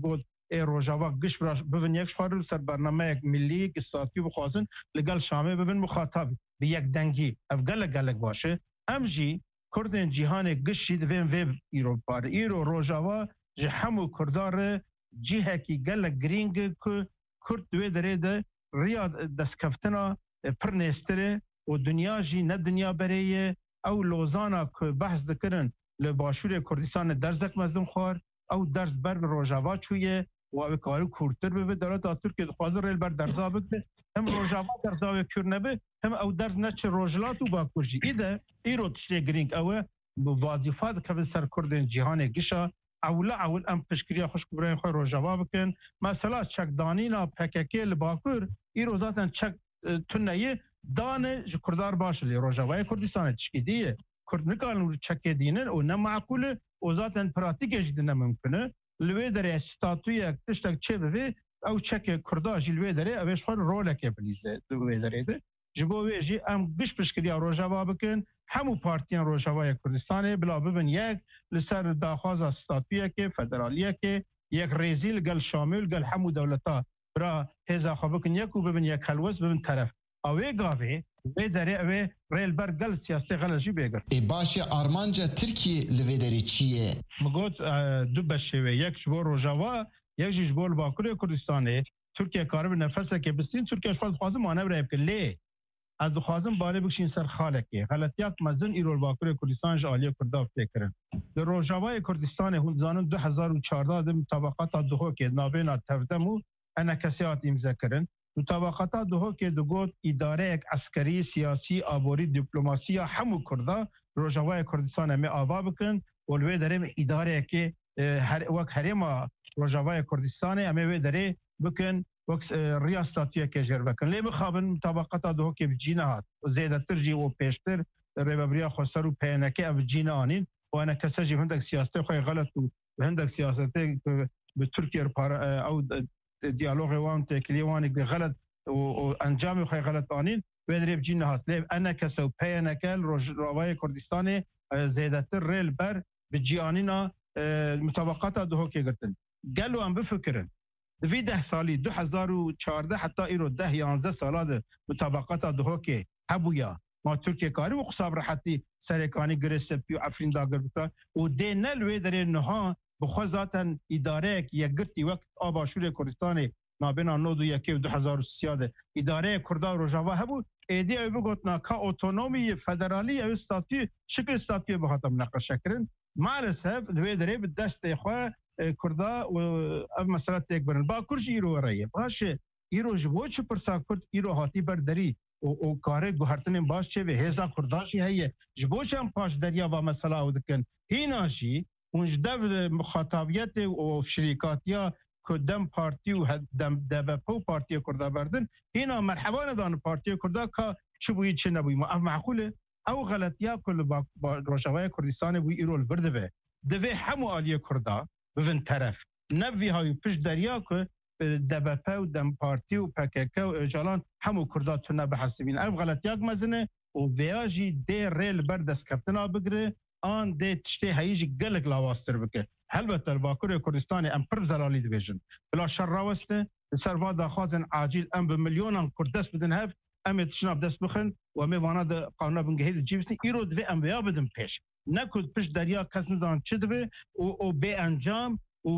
Speaker 3: روجاوا گش ببن یک شوار سر برنامه ملی که ساتیو بخوازن لگل شامه ببن مخاطب به یک دنگی افغل گلک باشه امجی کردن جهان گشی دویم ویب ایرو پار ایرو روجاوا جهمو کردار جهه کی گلک گرینگ که کرد دوی دره ده ریاد دستکفتنا پرنستره و دنیا جی نه دنیا بریه او لوزانا که بحث دکرن لباشور کردستان درزک مزدم خوار او درز بر روجاوا چویه و او کارو کورتر به دولت ترکیه خوازر ریل بر درزا بده هم روجاوا درزا کرنه به هم او درز نچ روجلاتو با کرجی ایده ایرو تشتی گرینگ او وظیفات که سر کردن جهان گشا اولا اول ام پشکریا خوش برای خو روجاوا بکن مثلا چک دانینا پککی لباکور ایرو ذاتن چک تنیه دانه کردار باشه روجاوا کردستان چکیدیه کرد نکالن چک دینن و نه معقوله و ذاتن پراتیکش دینه ممکنه لوی داره استاتوی تشتک چه به او چک کرداج لوی داره اوش خور رول که بلیزه لوی داره ده جبو ویجی ام گش پشکریا روجاوا بکن همو پارتیان روجاوای کردستان بلا ببن یک لسر داخواز استاتوی که فدرالیه که یک ریزیل گل شامل گل همو دولتا برا هزا خوابکن یکو ببن یک حلوز ببن طرف اوه گاوه وی داره اوه ریل بر گل سیاستی غلجی بگر
Speaker 2: ای باشه آرمانجا ترکیه لوی داری چیه؟
Speaker 3: مگوت دو بشوه یک جبو روجاوا یک جبو باکوری کردستانه ترکیه کارب نفسه که بسین ترکیه شفاز خوازم مانه برای بکن لی از خوازم باله بکشین سر خالکه غلطیات مزن ایرول باکوری کردستان جالی کرده فکرن در روجاوای کردستان هنزانم دو هزار و چهارده ده مطابقات دوهو که نابینا تفدمو انا کسیات امضا کرن مطابقات دوهو که دگوت اداره یک عسکری سیاسی آبوری دیپلماسی همو کرده روجاوای کردستان می آوا بکن ولوی داریم اداره که هر وقت هرما روجاوای کردستان امی داره بکن وقت ریاستاتیه که جر بکن لی بخوابن مطابقات دوهو که بجینهات زیده ترجی و پیشتر ریبابریا خسر و پینکه او جینه آنین و انا کساجی هندک سیاستی خوی غلط و هندک سیاستی به ترکیه او دیالوگ وان تکلیوانی که غلط و انجام خوی غلط آنین بدریب جینه هات لی انا کسا و پینکه روجاوای کردستان زیده تر ریل بر بجیانینا مطابقات دوهو که گرتن گلو هم بفکرن دوی ده سالی دو هزار و چهارده حتی ایرو ده یانزده ساله مطابقات دوهو که هبویا ما ترکیه کاری و قصاب راحتی سرکانی گرسته پیو افرین داگر بکا و ده نلوی در نها بخوا ذاتن اداره یک گرتی وقت آباشور کردستان نابینا نودو یکی و دو هزار و سیاده اداره کرده روجاوا هبو ایدی او بگوتنا که اوتونومی فدرالی او استاتی شکل استاتی بخاطم نقشه کرن مالسف دوی داره به دست خواه کرده و او مسئله تک برن با کرش ایرو رایه باشه ایرو جبو چه پرسا کرد ایرو هاتی برداری و کاره گوهرتنین باش چه به هزا کرداشی هیه جبو چه هم پاش دریا و مسئله او دکن هیناشی اونجده مخاطبیت و شریکاتیا که دم پارتی و دم دبپو پارتی کرده بردن هینا مرحبا ندان پارتی کرده که چه بوید چه نبوید ما اف معقوله او غلطیا کل با روجاوای کردستان بوی ایرول برده به دوی همو آلیه کرده ببین طرف نوی های پیش دریا که دبپه و دم پارتی و پککه و اجالان همو کرداتون نبحثبین او غلطیاک مزنه و ویاجی دی ریل بر دست کفتنا بگره آن دی تشتی هاییجی گلک لاواستر بکه البته باکوری کردستان ام پر زلالی دویجن بلا شر راوسته سروا داخوازن عاجل ام بمليون كرد دست بدن هف ام تشناب دست بخن و می وانا د قانون بنگهید جیبسنی ایرو دوی ام بیا بدن پیش نکود پیش دریا کس ندان چه دوی و به انجام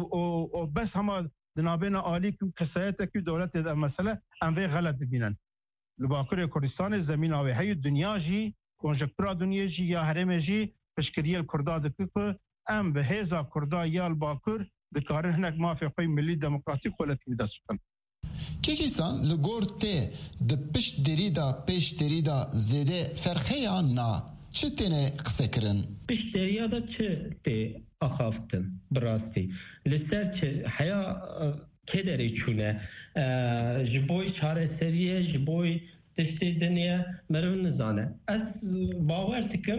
Speaker 3: و بس همه دنابین عالی که کسایت که دولت در مسئله ام وی غلط ببینن لباکوری کردستان زمین آوی های دنیا جی کنجکتورا دنیا جی یا حرم جی پشکریل کردا دکه ام به هزا کردا یا الباکور دکاره هنک مافی خوی ملی دموکراسی خولت که دست بکن
Speaker 2: کیکیسان لگور ته ده پشت دریدا پشت دریدا زیده فرخه آن نا چه تینه قصه کرن؟
Speaker 4: پشت دریدا چه تی اخافتن براستی لسر چه حیا که داری چونه جبوی چاره سریه جبوی تشتی دنیا مرون نزانه از باور تکم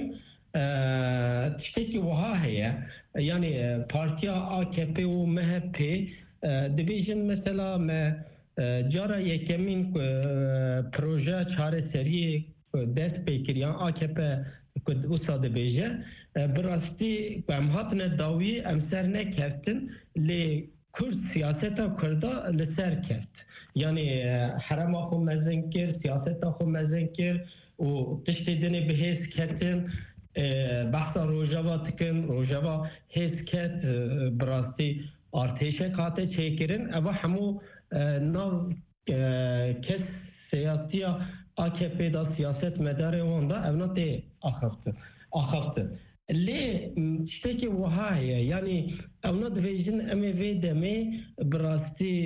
Speaker 4: تشتکی وها هیا یعنی پارتیا آکپی و مهپی دبیجن مثلا ما جارا یکمین پروژه چاره سری دست پیکریان آکپی کد استاد بیجه براستی ام هاتن داوی ام سر نکفتن لی Kurd siyaseta Kurda li ser kert. Yani herema xwe mezin kir, siyaseta xwe mezin kir û tiştê dinê bi hêz ketin, behsa rojava dikin, rojava hêz ket bi rastî artêşek hate çêkirin, ev hemû nav kes siyasiya A K P da siyaset medarê wan da ev tê axaftin. Axaftin. Lê tiştekî wiha heye, yani ew nedibêjin em ê vê demê bi rastî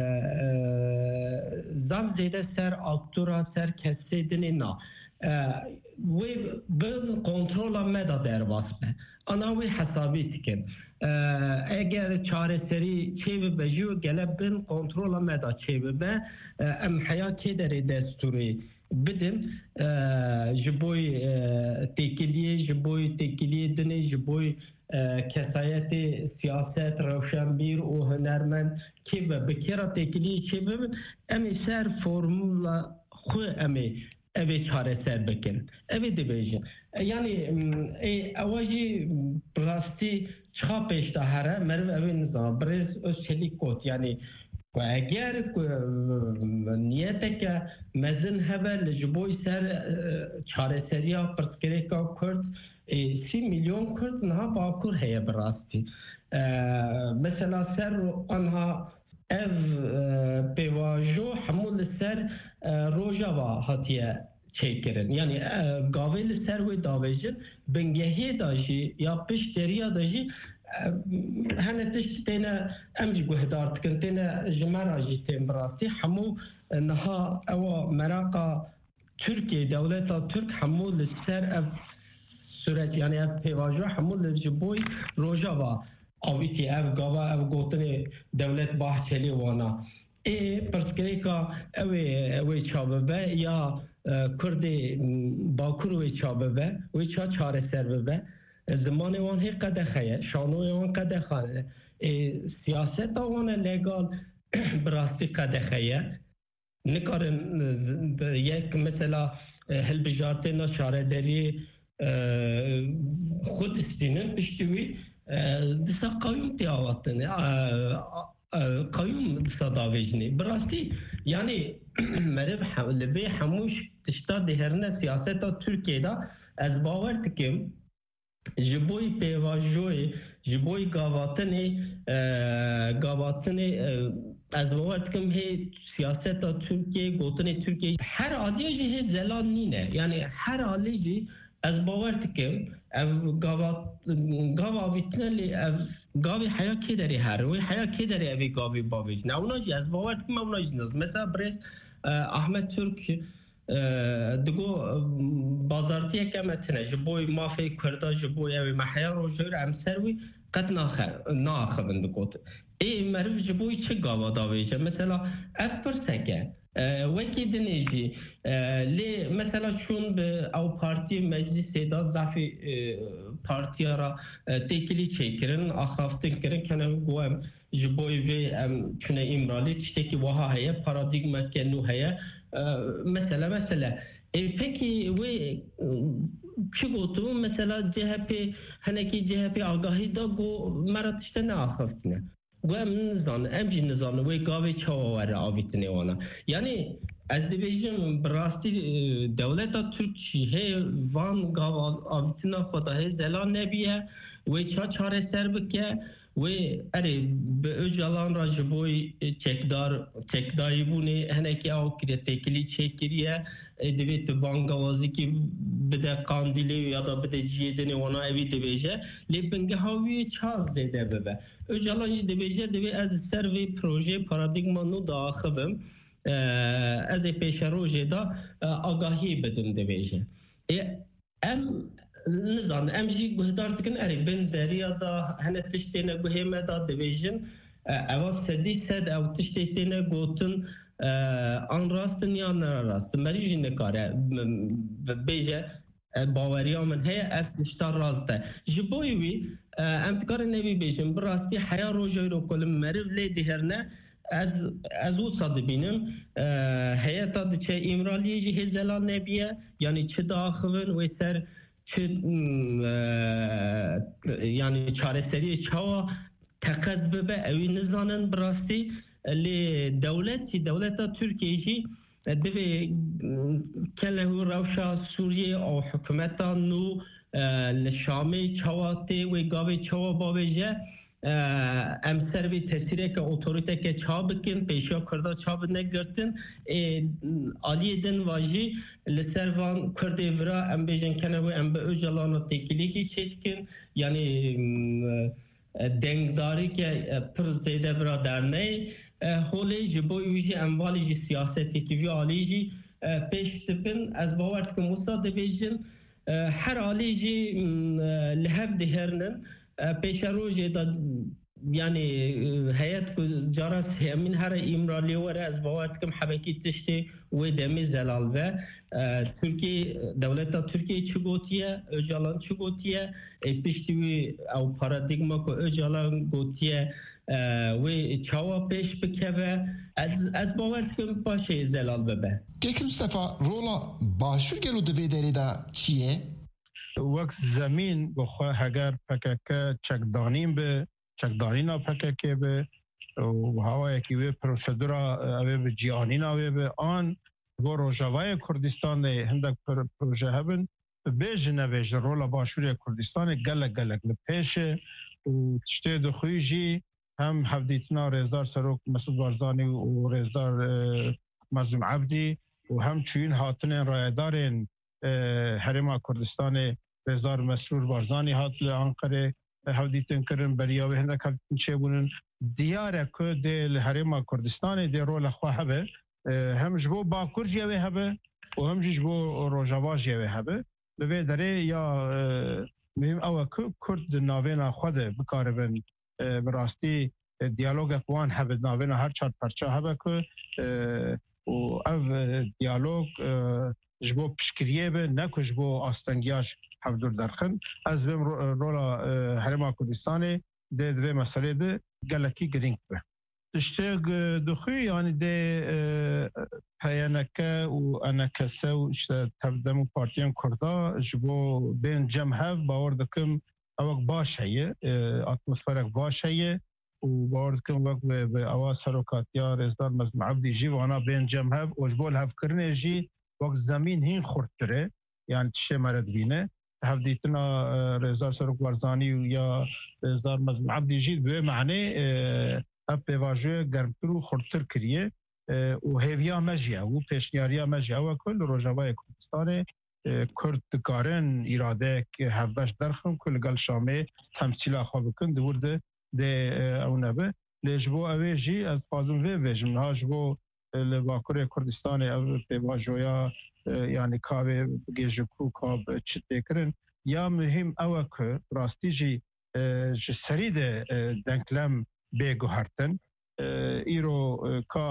Speaker 4: zav zêde ser aktora ser kesê dinê na. Wê bi kontrola me da derbas be. Ana wê hesabî dikin. Eger çareserî çê bibe jî gelek bin kontrola me da çê bibe, em heya kê derê destûrê bidin ji bo têkiliyê, ji bo têkiliyê dinê, ji bo kesayetê siyaset, rewşenbîr û hunermend kê be bi kêra têkiliyê çê bibin, em ê ser formula xwe em ê ev ê çareser bikin. Ev ê dibêjin. Yani ewa jî rastî çiqa pêş de here, meriv ew ê nizana. Birêz Özçelik got, yani eger niyeteke mezin hebe li ji bo ser çareseriya pirsgirêka Kurd, sî milyon Kurd niha bakur heye bi rastî. Mesela ser anha ev pêvajo hemû li ser rojava hatiye çêkirin. Yani gavê li ser wê davêjin, bingehiyê da jî ya pişteriya da jî hene tişt têne em jî guhdar dikin, têne ji me re jî tên bi rastî hemû niha ewa meraka Tirkiye, dewleta Tirk hemû li ser ev süreç, yani ev pêvajo hemû li ji bo rojava avîtî ev gava ev gotinê dewlet Bahçeli wana. Ê pirsgirêka ew ê ew ê çabibe ya Kurdê bakur wê çabibe, wê ça çareser bibe. Zimanê wan hê qedexe ye, şanoyê wan qedexe ye. Siyaseta wan e legal bi rastî qedexe ye. Nikarin yek mesela hilbijartêna çarederiyê xwe distînin piştî wî disa qayyum tê awatin. Qayyum disa davêjinê. Bi rastî yani meriv li bê hemû tişta dihêrine siyaseta Tirkiyeyê ez bawer dikim ji bo pêvajoyê, ji bo gavatinê gavatinê ez bawer dikim hê siyaseta Tirkiyeyê, gotinê Tirkiyeyê her aliyê jî hê zelan nîne. Yani her alî jî ez bawer dikim ev gavat gav avîtine lê ev gavê heya kê derê here, wê heya kê derê evê gavê bavêjin. Ewna jî ez bawer dikim ewna jî naz. Mesela birêz Ahmet Türk digo bazartiyeke me tune ji bo mafê Kurda ji bo evê me heya rojor em ser wî qet naxivin digot. Ê meriv ji bo çi gava davêje? Mesela ev pirseke wekî dinê jî lê mesela çûn bi ew partiyê meclisê da zafê partiya ra têkilî çêkirin, axaftin kirin kene got em ji bo vê em çûne îmralî tiştekî wiha heye, paradigmeke nû heye. Mesela mesela e, peki wê çi gotu mesela C H P henekî C H P agahî da got mera tişte neaxiftine. Got em nizanin, em jî nizanin wê gavê çawa were avîtinê wana. Yani ez dibêjim bi rastî dewleta Tirk hê van gav avîtina xwe da hê zelan nebiye, wê ça çareser bike. Wê erê bi Öcalan ra ji bo çekdar çekdayîbûnê henekî ew kiriye têkilî çêkiriye, divê tu bangawazîkî bide Kandîlê ya da bide ciyê dinê wana evî dibêje, lê bingeha wî ça zêde bibe. Öcalan jî dibêje divê ez ser vê projê paradigma nû da axivim, ez ê pêşa rojê da agahî bidim dibêje. Em nizan em jî guhdar dikin erê bin deriya da hene tiştêne guhê me da dibêjin ewa sedî sed ew tiştê têne gotin an rastin ya nerast. Merî jî nikare bêje baweriya min heye ev tişta rast e. Ji bo wî em dikarin nevî bêjin bi rastî heya rojê ro ku li meriv lê dihêrine ez ez wisa dibînim heyeta diçe îmraliyê jî hê zelan nebiye, yani çi diaxivin wê ser çi yani çareseriye çawa تقد ببه اوی نزانن براستی لی دولتی دولتا ترکیه جی دوی کله روشا سوریه او حکومتا نو لشامی چواتی و گاوی چوا باویجه ام سر به تاثیری که اتوریته که چا بکن پیشا کرده چا نگرتن عالی دن واجی لسر وان کرده ورا ام بیجن کنه و ام به اجلان و تکیلی که چیکن یعنی دنگداری که پر زیده ورا در نه حالی جبوی ویجی اموالی جی سیاستی که وی عالی جی پیش تبن از باورد که مصاد بیجن هر عالی جی لحب دهرنن پیش روزی داد یعنی هیئت کو جارس همین هر ایمرالی وره از باورد کم حبکی تشتی و دمی زلال و ترکیه دولت ترکیه چی گوتیه اجالان چی گوتیه پیشتی او پارادیگما کو اجالان گوتیه و چاوا پیش بکه از از باورد کم باشه زلال ببه
Speaker 2: که مصطفی رولا باشور گلو دوی داری دا چیه؟
Speaker 3: وقت زمین بخواه اگر پککه چکدانیم به چکدانینا پککه به و هوا یکی به پروسیدورا اوه به جیانین اوه به آن و روژاوای کردستان هندک پروژه هبن بیج نویج رولا باشوری کردستان گلک گلک لپیشه و تشتی دخوی جی هم حفدیتنا رزدار سروک مسعود بارزانی و رزدار مظلوم عبدی و هم چوین هاتنین رایدارین حرم کردستان رزدار مسرور بارزانی هات لانقره حودیتن کرن بریاوی هنده کلتن چه بونن دیاره که دیل حرم کردستان دی رول خواه هبه هم جبو باکور جیوه هبه و هم جبو روژاوا جیوه هبه لوی داره یا مهم اوه که کرد ناوین خود بکاره بن براستی دیالوگ اقوان هبه ناوین هر چار پرچه هبه که و او دیالوگ جبو پشکریه به نکو جبو آستنگیاش حفظور درخن از بیم رولا حرم کردستان ده دوی مسئله ده گلکی گرینگ به تشتیق دخوی یعنی ده پیانکه و انکسه و اشتا تبدم و پارتیان کرده جبو بین جمعه باور دکم اوک باش هیه اتمسفرک باش هیه و باور دکم وقت به اواز سروکاتیا رزدار مزم عبدی جی وانا بین جمعه و جبو الهف کرنه جی وقت زمین هین خورتره یعنی چه مرد بینه هفدیتنا رزدار سروک ورزانی یا رزدار مزم عبدی جی به معنی اپ واژه گرمتر و خورتر کریه و هیویا مجیه و پیشنیاریا مجیه و کل روژاوای کردستان کرد کارن اراده که هفبش درخم کل گل شامه تمثیل خواه بکن دورده ده اونه به لجبو اوه جی از فازم وی ویجم ها جبو لباکر کردستان او پیواجویا یعنی کاوه گیجکو کاب چطه کرن یا مهم اوه که راستی جی سرید دنکلم بگو هرتن ایرو کا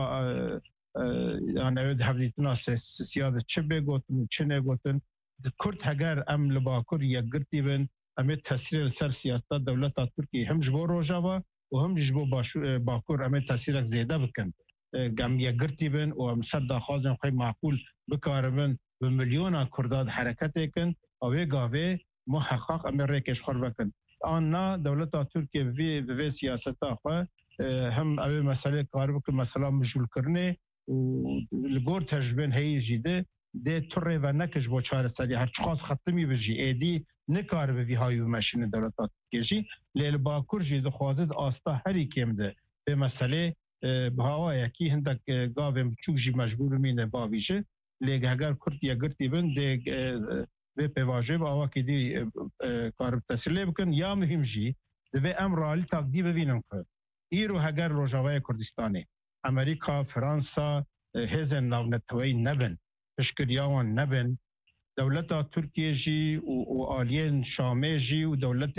Speaker 3: یعنی اوه حفظیتنا سیاده چه بگوتن چه نگوتن کرد اگر ام لباکر یک گرتی بن امید تاثیر سر سیاست دولت ترکی هم جبو روژاوا و هم جبو باکر امید تاثیر زیده بکن گم یک گرتی بن و هم صد داخوازن خیلی معقول بکاربن به میلیون کرداد حرکت کن اوه گاوه محقق امید ریکش خور بکن آن نا دولت ترکیه وی وی سیاست آخوا هم اوه مسئله کار بکن مسئله مجبول کرنه و لگور تجربه هایی جیده ده طره و نکش با چهار سالی هر چخواست ختمی بجی ایدی نکار به وی های و مشین دولت ترکیه جی لیل باکر جیده خوازد آستا هری کم ده به مسئله به هوا یکی هندک گاویم چوک جی مجبور مینه باویشه لیگ اگر کرد یا گرتی بند به پیواجه با آوا که دی کار تسلیه بکن یا مهم جی دوی امرالی تقدی ببینم که ایرو اگر روژاوای کردستانه امریکا، فرانسا هزن ناونتوی نبن تشکریاوان نبن دولت ترکیه جی و آلین شامه جی و دولت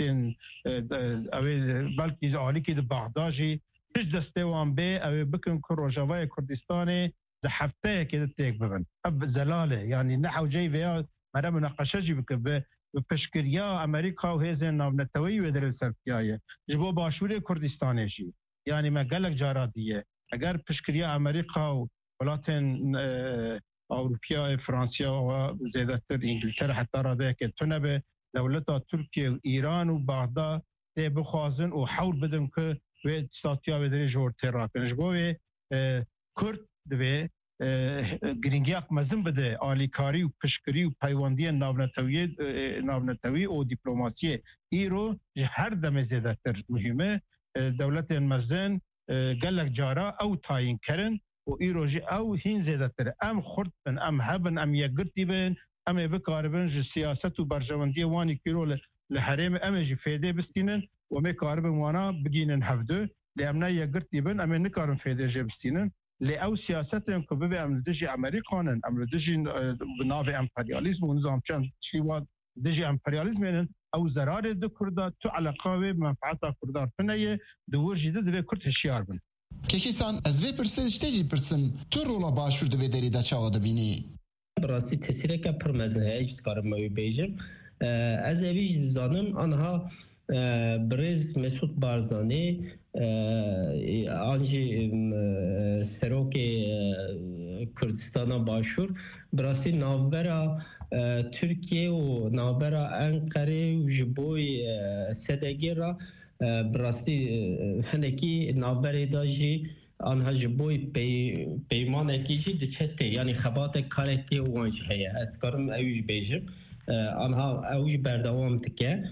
Speaker 3: بلکی آلی که بغداد جی هیچ دسته وان به او بکن که روژاوای کردستان ده هفته که ده تیک ببن اب زلاله یعنی نحو جای ویا مرا مناقشه جی بکن به پشکریا امریکا و هزن ناونتوی و در سرپیایه جبو باشور کردستان جی یعنی ما گلک جارا دیه اگر پشکریا امریکا و ولاتن اوروپیا فرانسیا و زیادتر انگلتر حتی را ده که تونه به دولت ترکیه و ایران و بغداد ده بخوازن و حول بدن که و استاتیا و دری جور تراکنش بوی کرد دوی گرینگیاک مزن بده آلیکاری و پشکری و پیوندی ناونتوی ناونتوی و دیپلماسی ایرو هر دم زیاده تر مهمه دولت مزن گلک جارا او تاین کرن و ایرو جی او هین زیاده تر ام خردن ام هبن ام یگرتی بن ام بکاربن جی سیاست و برجواندی وانی کیرو لحریم ام جی فیده بستینن و می کاربن وانا بگینن هفده لامنا یگرتی بن ام نکارن فیده جی بستینن لأو سياستهم كببي أم دجي أمريكان أم دجي بناء إمبرياليزم ونظام كان شيء دجي إمبرياليزم أو زرار الكردا تو علاقة بمنفعة الكردار فنية دور جديد ده كرد هشيار بن.
Speaker 2: كيسان أزوي برسل تيجي برسم تو رولا باشور ده ودري دا چاوا دبيني.
Speaker 4: براسي تسيره كبرمزن هاي كارم ما بيجم. أزوي زانم أنها برز مسعود بارزانی آنجی سروک کردستان باشور براسی ناوبرا ترکیه و ناوبرا انقره و جبوی سدگی را براسی هنکی ناوبری داجی آنها جبوی پی پیمان اکیجی دچته یعنی خبات کارکی وانج هیا از کارم اوی بیجم آنها اوی بردوام تکه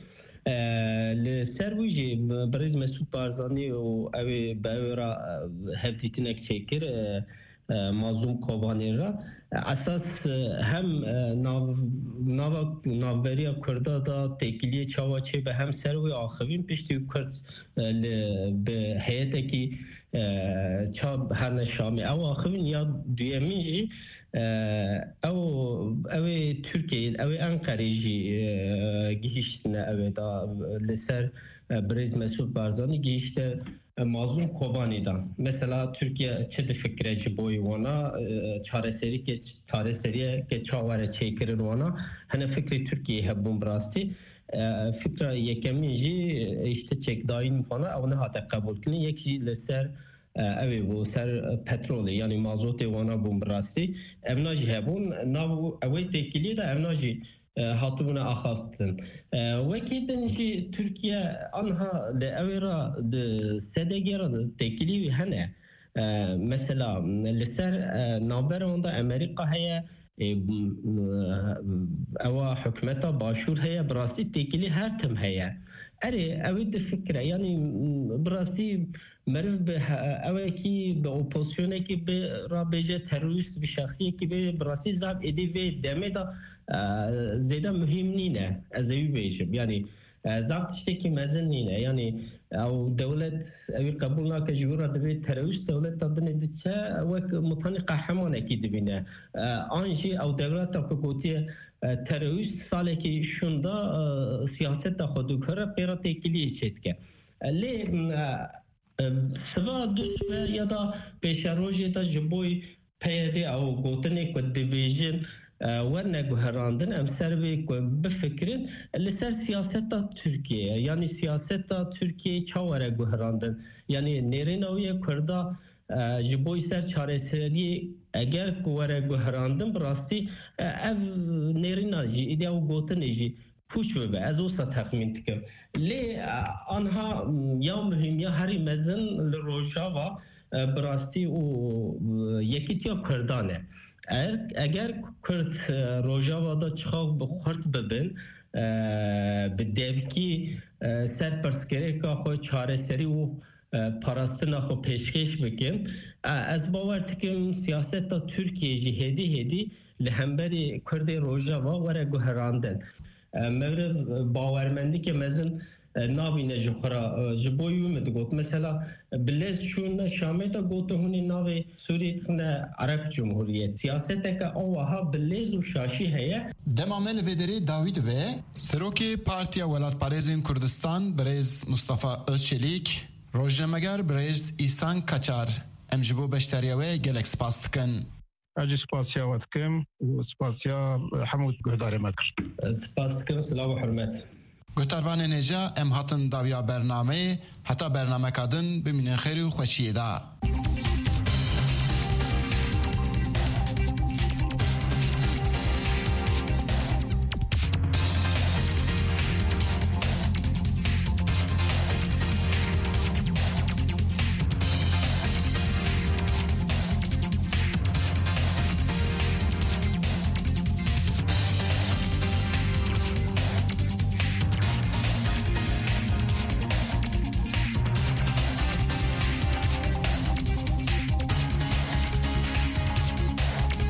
Speaker 4: لسرویجی برای مسعود بارزانی و اوی باورا هفدیتینک چکر مازوم کوبانی را اساس هم ناو ناو ناوبریا کردا دا تکیلی چاواچه به هم سروی آخوین پشتی کرد به هیئت کی چاب هر نشامی او آخوین یا دویمیجی او او ترکیه او انقره‌جی گیشتنه او دا لسر برز مسعود بارزانی گیشته مازون کوبانی دا مثلا ترکیه چه ده فکره چه بوی وانا چاره سری که چاره سریه که چاوره چه کرن وانا هنه فکر ترکیه هبون براستی فکر یکمی جی işte çek daim falan او نه هاته قبول کنی یکی لسر اوی و سر پترول یعنی مازوت وانا بوم براستی امناجی هبون ناو اوی تکیلی دا امناجی هاتبون آخاستن وکی دنجی ترکیه آنها اوی را سدگی را تکیلی هنه مثلا لسر نابر اوندا امریکا هیا او حکمتا باشور هیا براستی تکیلی هر تم هیا اره اوی ده فکره یعنی براستی مرف به اوی کی به اپوزیسیونه کی به را بیجه تروریست به شخصی کی به براستی زاب ایدی و دمه دا زیده مهم نینه از اوی بیجم یعنی زاب تشتی کی مزن نینه یعنی او دولت اوی قبول ناکه جورا دوی تروریست دولت دادنه دیچه وک مطانی قهرمانه کی دبینه آنجی او دولت تا فکوتی تروریست ساله که شوندا سیاست تا خودو کره پیرا تکیلی چید که لی سوا دوشوه یا دا پیشروژی دا جبوی پیده او گوتنی که دیویژن ورنه گوهراندن ام سروی که بفکرین لسر سیاست دا ترکیه یعنی سیاست دا ترکیه چاوره گوهراندن یعنی نیرین اوی کرده جبوی سر چاره سری اگر کوره گوهراندن براستی او نیرینا جی ایده او گوتنی جی پوچ ببه از اوسا تخمین تکم لی آنها یا مهم یا هری مزن لروژاوا براستی او یکی تیا کردانه اگر کرد روژاوا دا چخاق بخورد ببین به دیوکی سر پرسکره که خود چاره سری و پاراستنا خو پیشکش بکن از باور تکم سیاست تا ترکیه جی هدی هدی لهمبری کرد روژاوا وره گوهراندن مورد باورمندی که مثلا ناوینه جخورا جبویو مدگوت مثلا بلیز شون شامه تا گوته هونی ناوی سوریت خونه عرب جمهوریت سیاست که اوها بلیز و شاشی هیا
Speaker 2: دمامل ویدری داوید و سروکی پارتیا ولات پارێزên کوردستان برێز مصطفی özçelik rojnameger برێز ئیسان کەچار em ji bo beşteriya wê gelek spas dikin.
Speaker 3: اجي سپاسيا واتكم وسپاسيا حمود گهدار مكر
Speaker 4: سپاسكم سلام و حرمت
Speaker 2: گوتاروان نجا ام هاتن داویا برنامه حتا برنامه کادن بمینن خیری و خوشیه دا